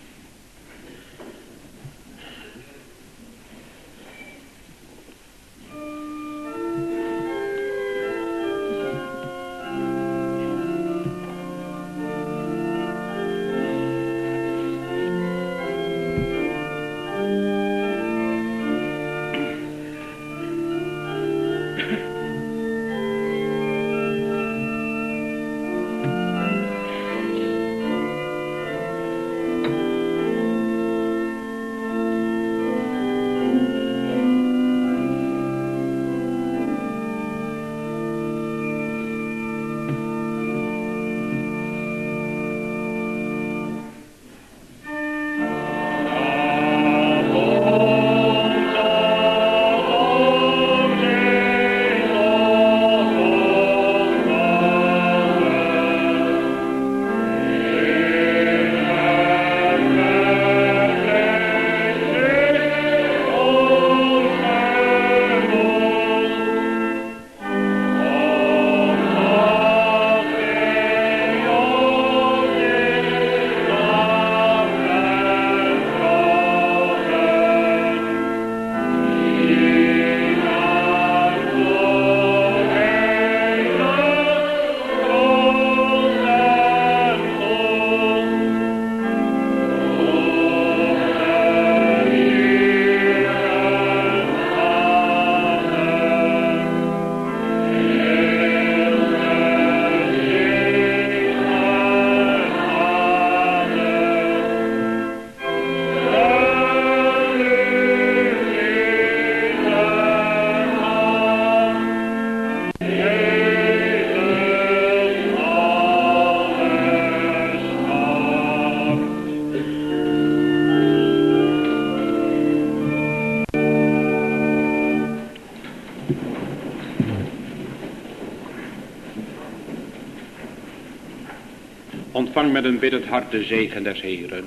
Ontvang met een biddend hart de zegen des Heeren.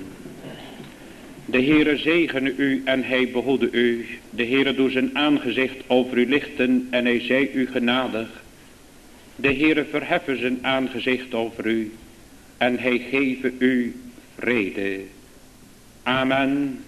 De Heere zegene u en hij behoede u. De Heere doe zijn aangezicht over u lichten en hij zij u genadig. De Heere verheffen zijn aangezicht over u en hij geven u vrede. Amen.